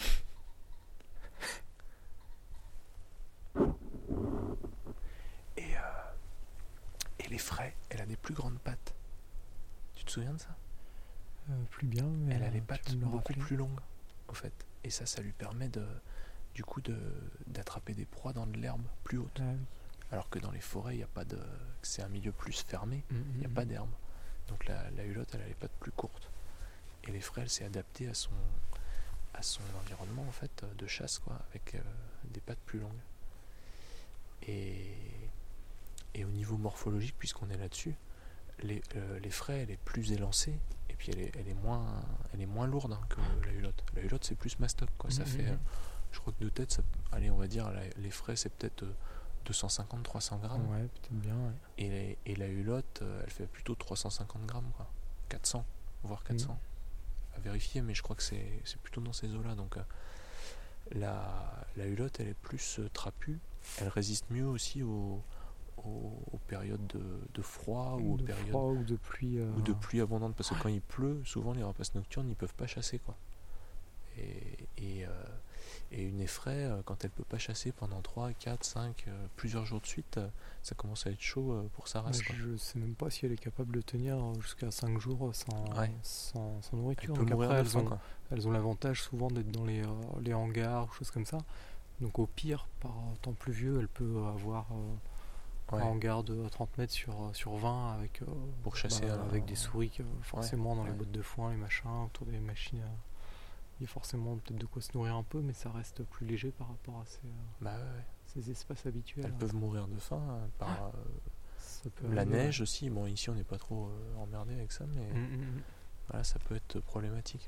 Et, euh, et les fraies, elle a des plus grandes pattes. Tu te souviens de ça ? euh, Plus bien, mais elle a les pattes beaucoup rappeler. plus longues, au fait. Et ça, ça lui permet de, du coup, de, d'attraper des proies dans de l'herbe plus haute. Ah, oui. Alors que dans les forêts, il y a pas de, c'est un milieu plus fermé, il mmh, n'y a mmh. pas d'herbe. Donc la, la hulotte, elle a les pattes plus courtes. Et les fraies, elle s'est adaptée à son, à son environnement, en fait, de chasse, quoi, avec euh, des pattes plus longues. Et, et au niveau morphologique, puisqu'on est là-dessus, les, euh, les fraies, elle est plus élancée, et puis elle est, elle est, moins, elle est moins lourde hein, que la hulotte. La hulotte, c'est plus mastoc, quoi. Ça mmh, fait, euh, je crois que de tête, ça, allez, on va dire, la, les fraies, c'est peut-être euh, deux cent cinquante à trois cents grammes. Ouais, peut-être bien, ouais. Et, et la hulotte, euh, elle fait plutôt trois cent cinquante grammes, quoi. quatre cents, voire quatre cents. Mmh. À vérifier, mais je crois que c'est, c'est plutôt dans ces eaux-là. Donc, euh, la, la hulotte, elle est plus euh, trapue. Elle résiste mieux aussi aux, aux, aux périodes de, de froid ou aux de périodes froid ou de pluie, euh... ou de pluie abondante. Parce que quand il pleut, souvent les rapaces nocturnes, ils peuvent pas chasser, quoi. Et, et, euh, Et une effraie, euh, quand elle peut pas chasser pendant trois, quatre, cinq, euh, plusieurs jours de suite, euh, ça commence à être chaud euh, pour sa race. Ouais, quoi. je sais même pas si elle est capable de tenir jusqu'à cinq jours sans, Ouais. sans, sans Elle nourriture. peut Donc mourir après, de elles faim, ont, quoi. elles ont l'avantage souvent d'être dans les, euh, les hangars ou choses comme ça. Donc au pire, par temps pluvieux, elle peut avoir euh, Ouais. un hangar de trente mètres sur, sur vingt avec, euh, Pour chasser bah, à la- avec des souris euh, forcément dans ouais. les bottes de foin, les machins, autour des machines. à- Il y a forcément peut-être de quoi se nourrir un peu, mais ça reste plus léger par rapport à ces, euh, Bah ouais, ouais. ces espaces habituels. Elles ouais. peuvent mourir de faim euh, par euh, Ça peut la arriver, neige aussi. Bon, ici on n'est pas trop euh, emmerdé avec ça, mais ouais. Mm, mm, mm. voilà, ça peut être problématique.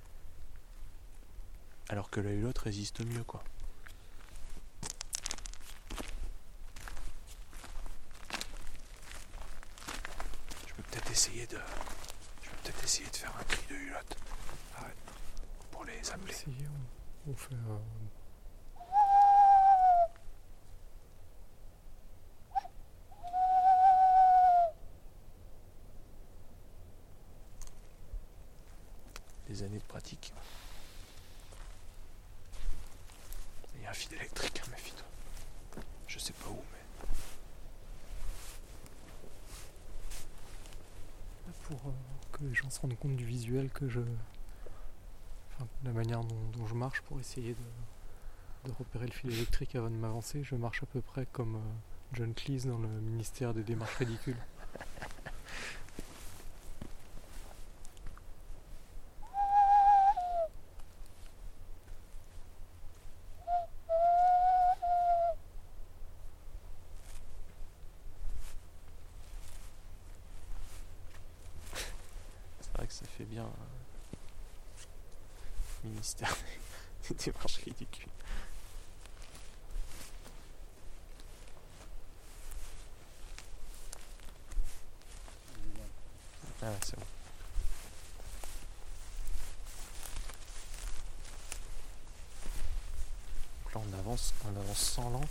Alors que la hulotte résiste mieux, quoi. Je peux peut-être essayer de. Je peux peut-être essayer de faire un cri de hulotte. Ah ouais. Pour les appeler. Si on, on fait. euh, Des années de pratique. Il y a un fil électrique, hein, méfie-toi. Je sais pas où, mais. pour euh, que les gens se rendent compte du visuel que je. Enfin, la manière dont, dont je marche pour essayer de, de repérer le fil électrique avant de m'avancer, je marche à peu près comme euh, John Cleese dans le ministère des démarches ridicules. C'est vrai que ça fait bien euh, ministère des démarches ridicules. Ah, c'est bon. Donc là, on avance, on avance sans lampe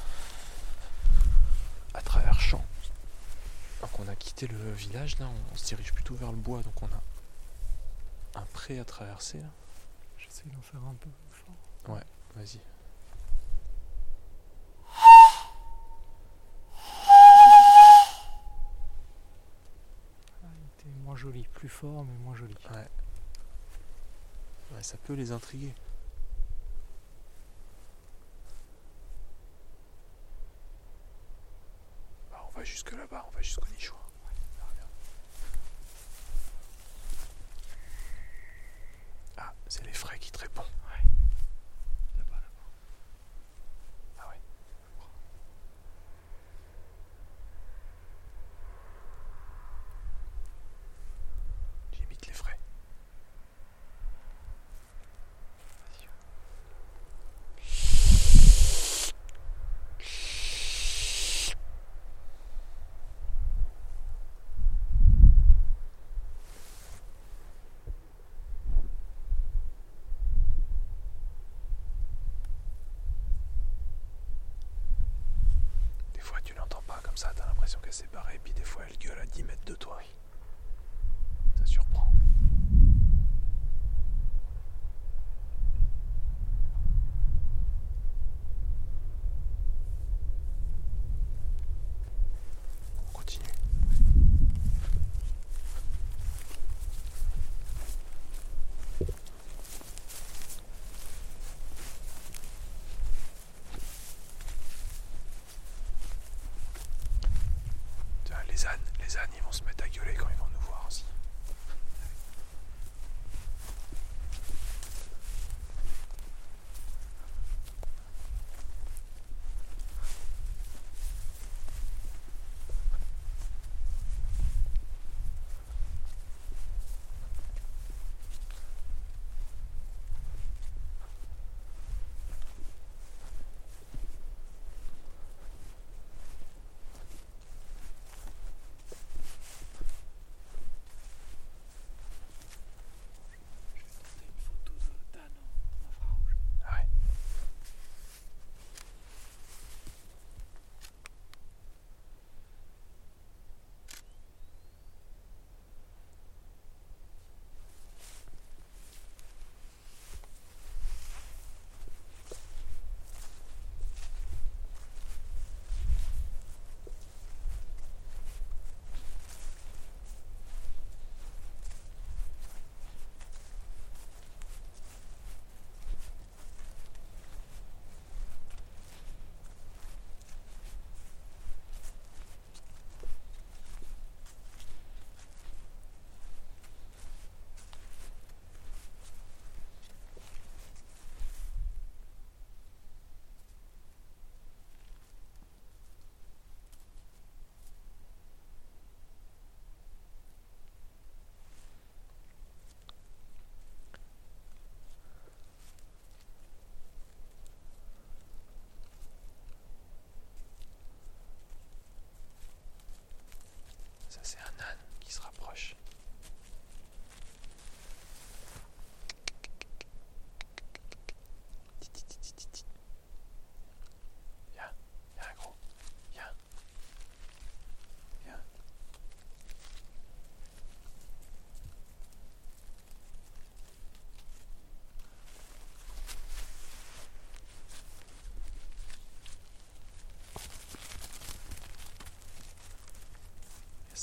à travers champs. Donc on a quitté le village, là, on, on se dirige plutôt vers le bois, donc on a un pré à traverser. Là. J'essaie d'en faire un peu plus fort. Ouais, vas-y. Ah, il était moins joli, plus fort mais moins joli. Ouais. Ouais, ça peut les intriguer. Bah, on va jusque là-bas, on va jusqu'au nichoir. Ah, c'est les frais qui te répondent. Là-bas, là-bas. Ah ouais. J'imite les frais. Vas-y. Des fois, tu l'entends pas comme ça, t'as l'impression qu'elle s'est barrée, puis des fois, elle gueule à dix mètres de toi. Ça surprend. On continue. Tiens, les ânes, les ânes, ils vont se mettre à gueuler quand ils vont nous voir aussi.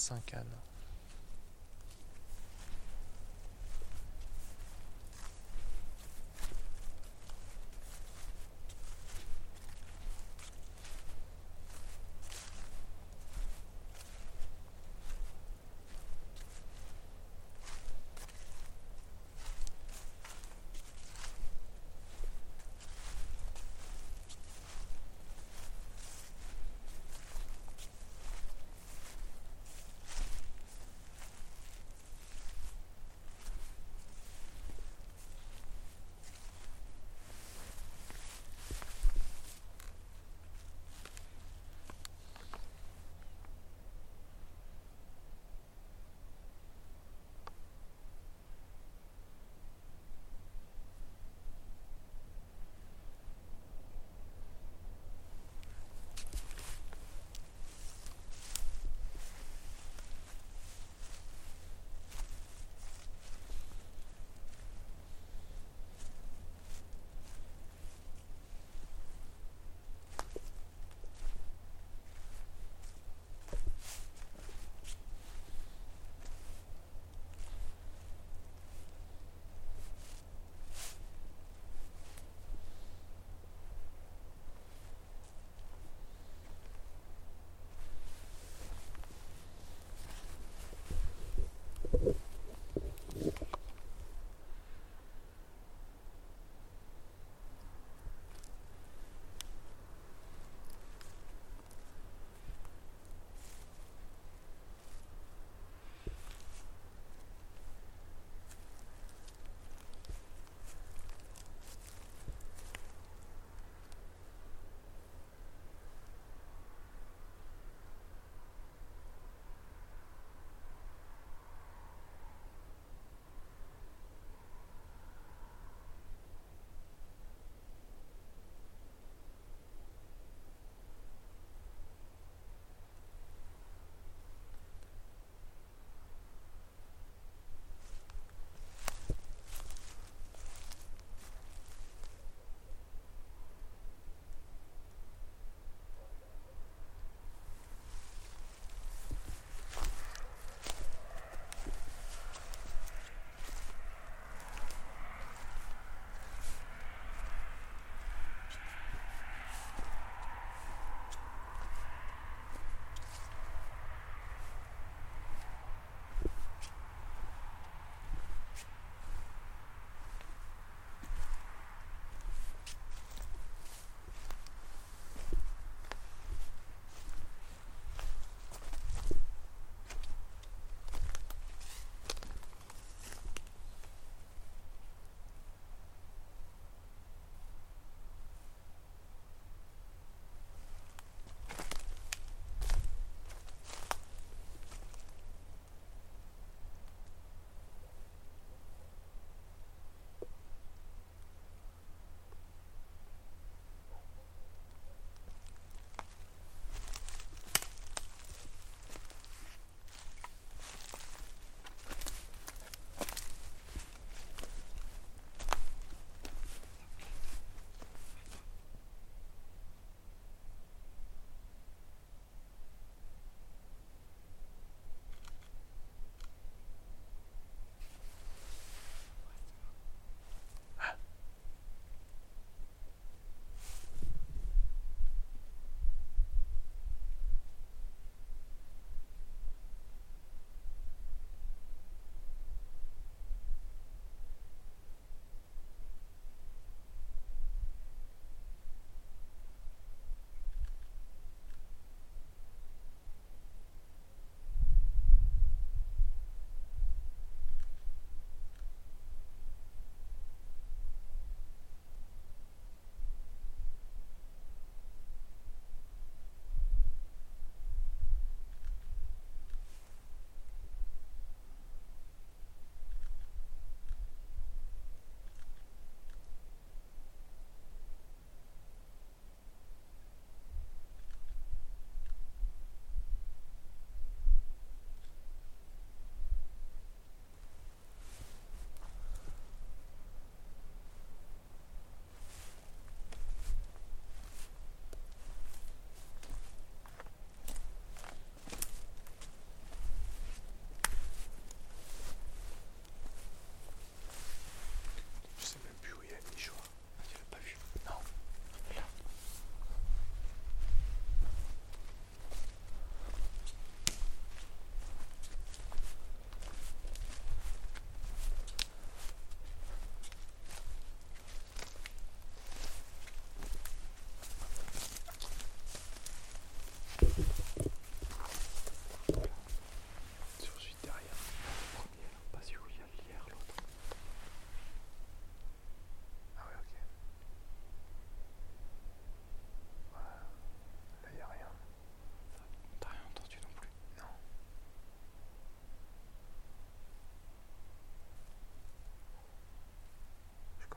Saint-Cannes.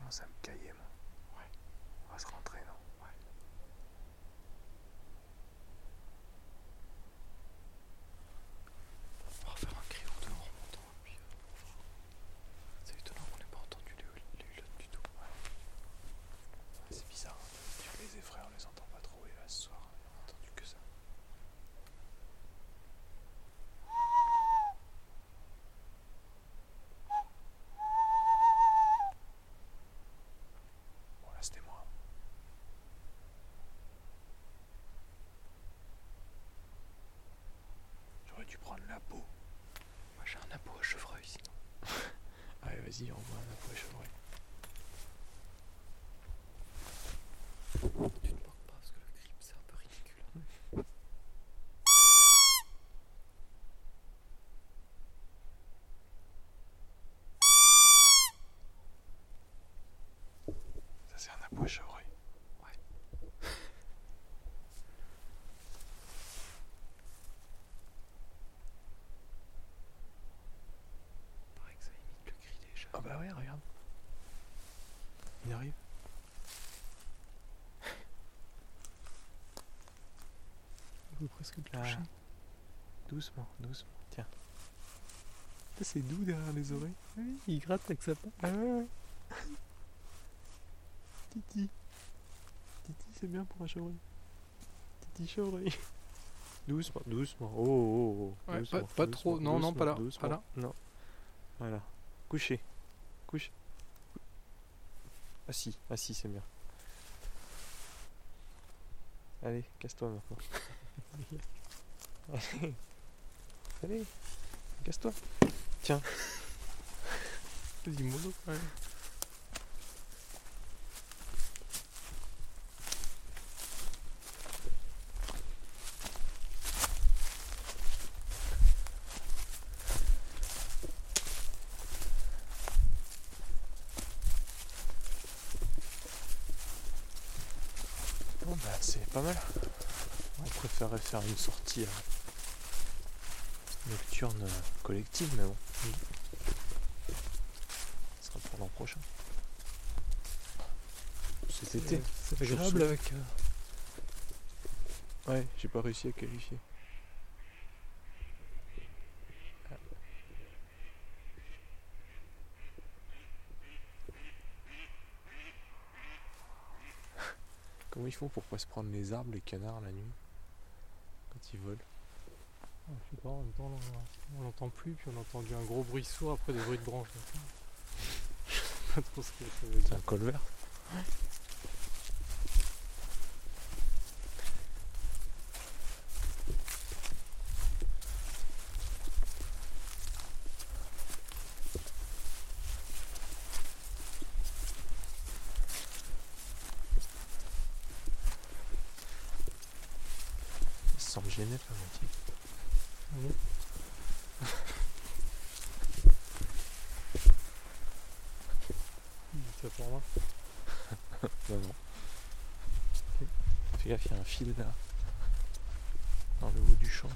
commence à me cailler, moi. Ouais. On va se rentrer, non? On va refaire un cri ou deux en remontant. Et puis, euh, on va voir. C'est étonnant qu'on n'ait pas entendu les, les hulottes du tout. Ouais, c'est bizarre. Hein. Tu les effraie, on les entend pas trop. Et là, ce soir, on a entendu que ça. Bon, là, c'était moi. J'aurais dû prendre la peau. Moi j'ai un abo à chevreuil sinon. Allez, vas-y, envoie un peau à chevreuil. Tu te moques pas parce que le grip c'est un peu ridicule. Ça, c'est un abo à chevreuil. Pareil que ça imite le cri des chats. Ah bah ouais, regarde. Il arrive. On peut presque le Ah. toucher. Doucement, doucement. Tiens. Ça, c'est doux derrière les oreilles. Oui, il gratte avec sa patte. Ah ouais, ouais. Titi. Titi, c'est bien pour un chevreuil. Titi chevreuil. Doucement, doucement. Oh, oh, oh. Ouais, doucement, pas- pas doucement, trop. Non, non, pas là, doucement, doucement. pas là. Non. Voilà. Couché. Couche. Assis, assis, c'est bien. Allez, casse-toi maintenant. Allez. Allez. Casse-toi. Tiens. Vas-y, mollo quand même. Bon bah c'est pas mal. On préférerait faire une sortie euh, nocturne euh, collective, mais bon. Ce sera pour l'an prochain. Cet été. C'est Chauve-souris. agréable avec. euh, Ouais, j'ai pas réussi à qualifier. Comment ils font pour pas se prendre les arbres, les canards la nuit quand ils volent? Je sais pas, en même temps, là, on l'entend plus, puis on a entendu un gros bruit sourd après des bruits de branches. donc, euh, Je sais pas trop ce que ça veut C'est dire. un col vert. Il semble gêné par mon type. Ah bon. Il dit ça pour moi. Non, non. Fais gaffe, il y a un fil là. Dans le haut du champ.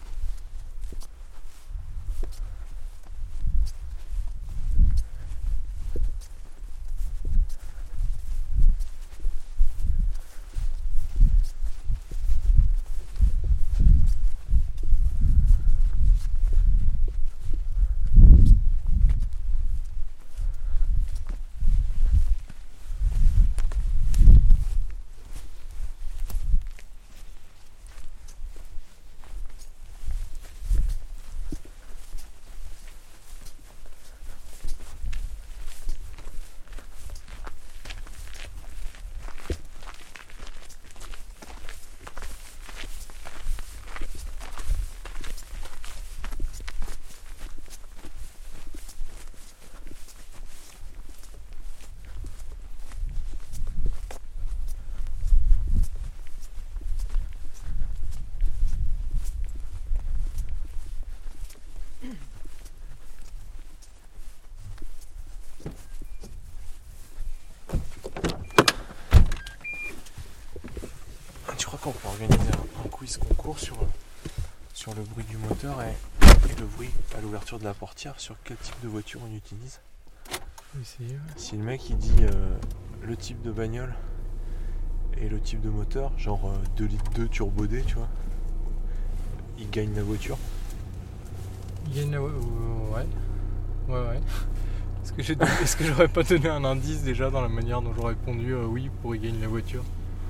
Tu crois qu'on peut organiser un, un quiz concours sur, euh, sur le bruit du moteur et, et le bruit à l'ouverture de la portière, sur quel type de voiture on utilise? Essayez, ouais. Si le mec il dit euh, le type de bagnole et le type de moteur, genre euh, deux litres deux turbo D, tu vois, il gagne la voiture. Il y a une... euh, ouais. Ouais, ouais. Est-ce que, j'ai donné- est-ce que j'aurais pas donné un indice déjà dans la manière dont j'aurais répondu euh, oui pour il gagne la voiture?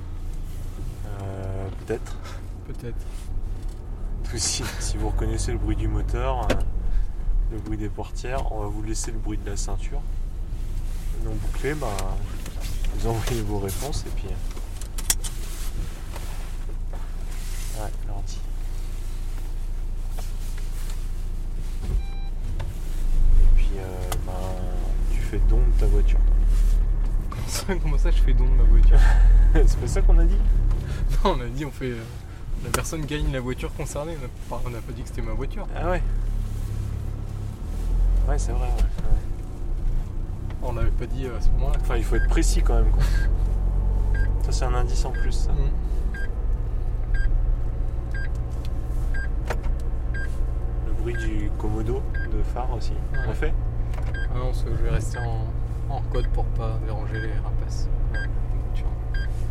Euh, peut-être. Peut-être. Parce que si, si vous reconnaissez le bruit du moteur, euh, le bruit des portières, on va vous laisser le bruit de la ceinture. Non bouclé, bah, vous envoyez vos réponses et puis... Ouais, l'ordi. Et puis, euh, bah, tu fais don de ta voiture. Comment ça, comment ça je fais don de ma voiture? C'est pas ça qu'on a dit? Non, on a dit on fait... euh, la personne gagne la voiture concernée, on n'a pas, on a pas dit que c'était ma voiture. Ah ouais. Ouais, c'est vrai, ouais. ouais. On l'avait pas dit euh, à ce moment-là. Enfin, il faut être précis quand même, quoi. Ça, c'est un indice en plus, ça. Mm. Le bruit du commodo de phare aussi. Ouais. On fait? Ah non, parce que je vais rester en, en code pour pas déranger les rapaces. Ouais. Tu vois.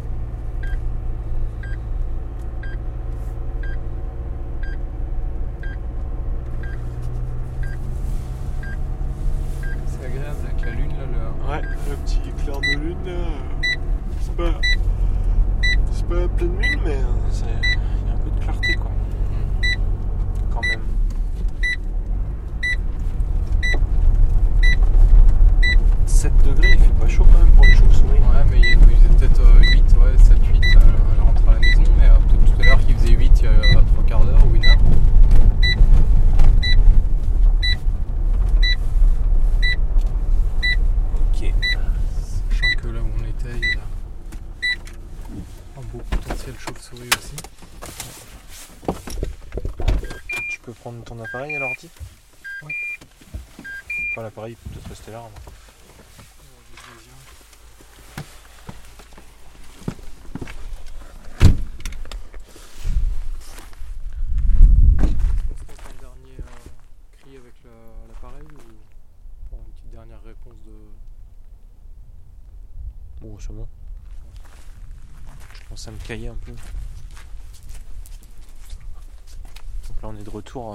C'est agréable avec la lune là. Le... Ouais, le petit clair de lune, là, c'est pas... C'est pas la pleine lune, mais euh, c'est- il y a un peu de clarté, quoi. Quand même. sept degrés, il fait pas chaud quand même pour les chauves-souris. Ouais, mais il y a- il faisait peut-être euh, huit, ouais, sept, huit à la rentrée à la maison, mais euh, peut-être tout à l'heure qu'il faisait huit il y a trois quarts d'heure ou une heure. Ok. Sachant que là où on était, il y a un beau potentiel chauve-souris aussi. Tu peux prendre ton appareil à l'ordi? Ouais. Enfin, l'appareil peut peut-être rester là. hein. On se tente un dernier euh, cri avec la- l'appareil ou pour une petite dernière réponse de... Bon, c'est bon. Je commence à me cailler un peu. Donc là, on est de retour.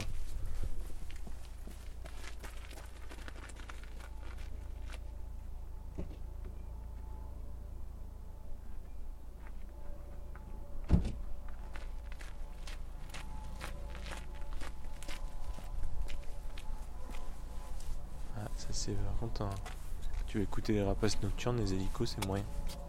Ah, ça c'est par contre un... Tu veux écouter les rapaces nocturnes, les hélicos, c'est moyen.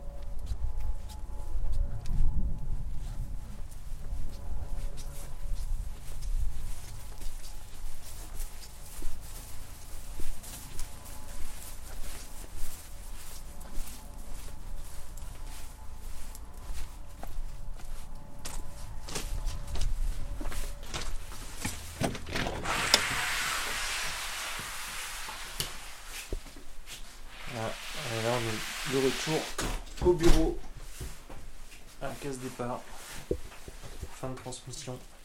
Voilà, et là on est de retour au bureau, à la case départ, fin de transmission.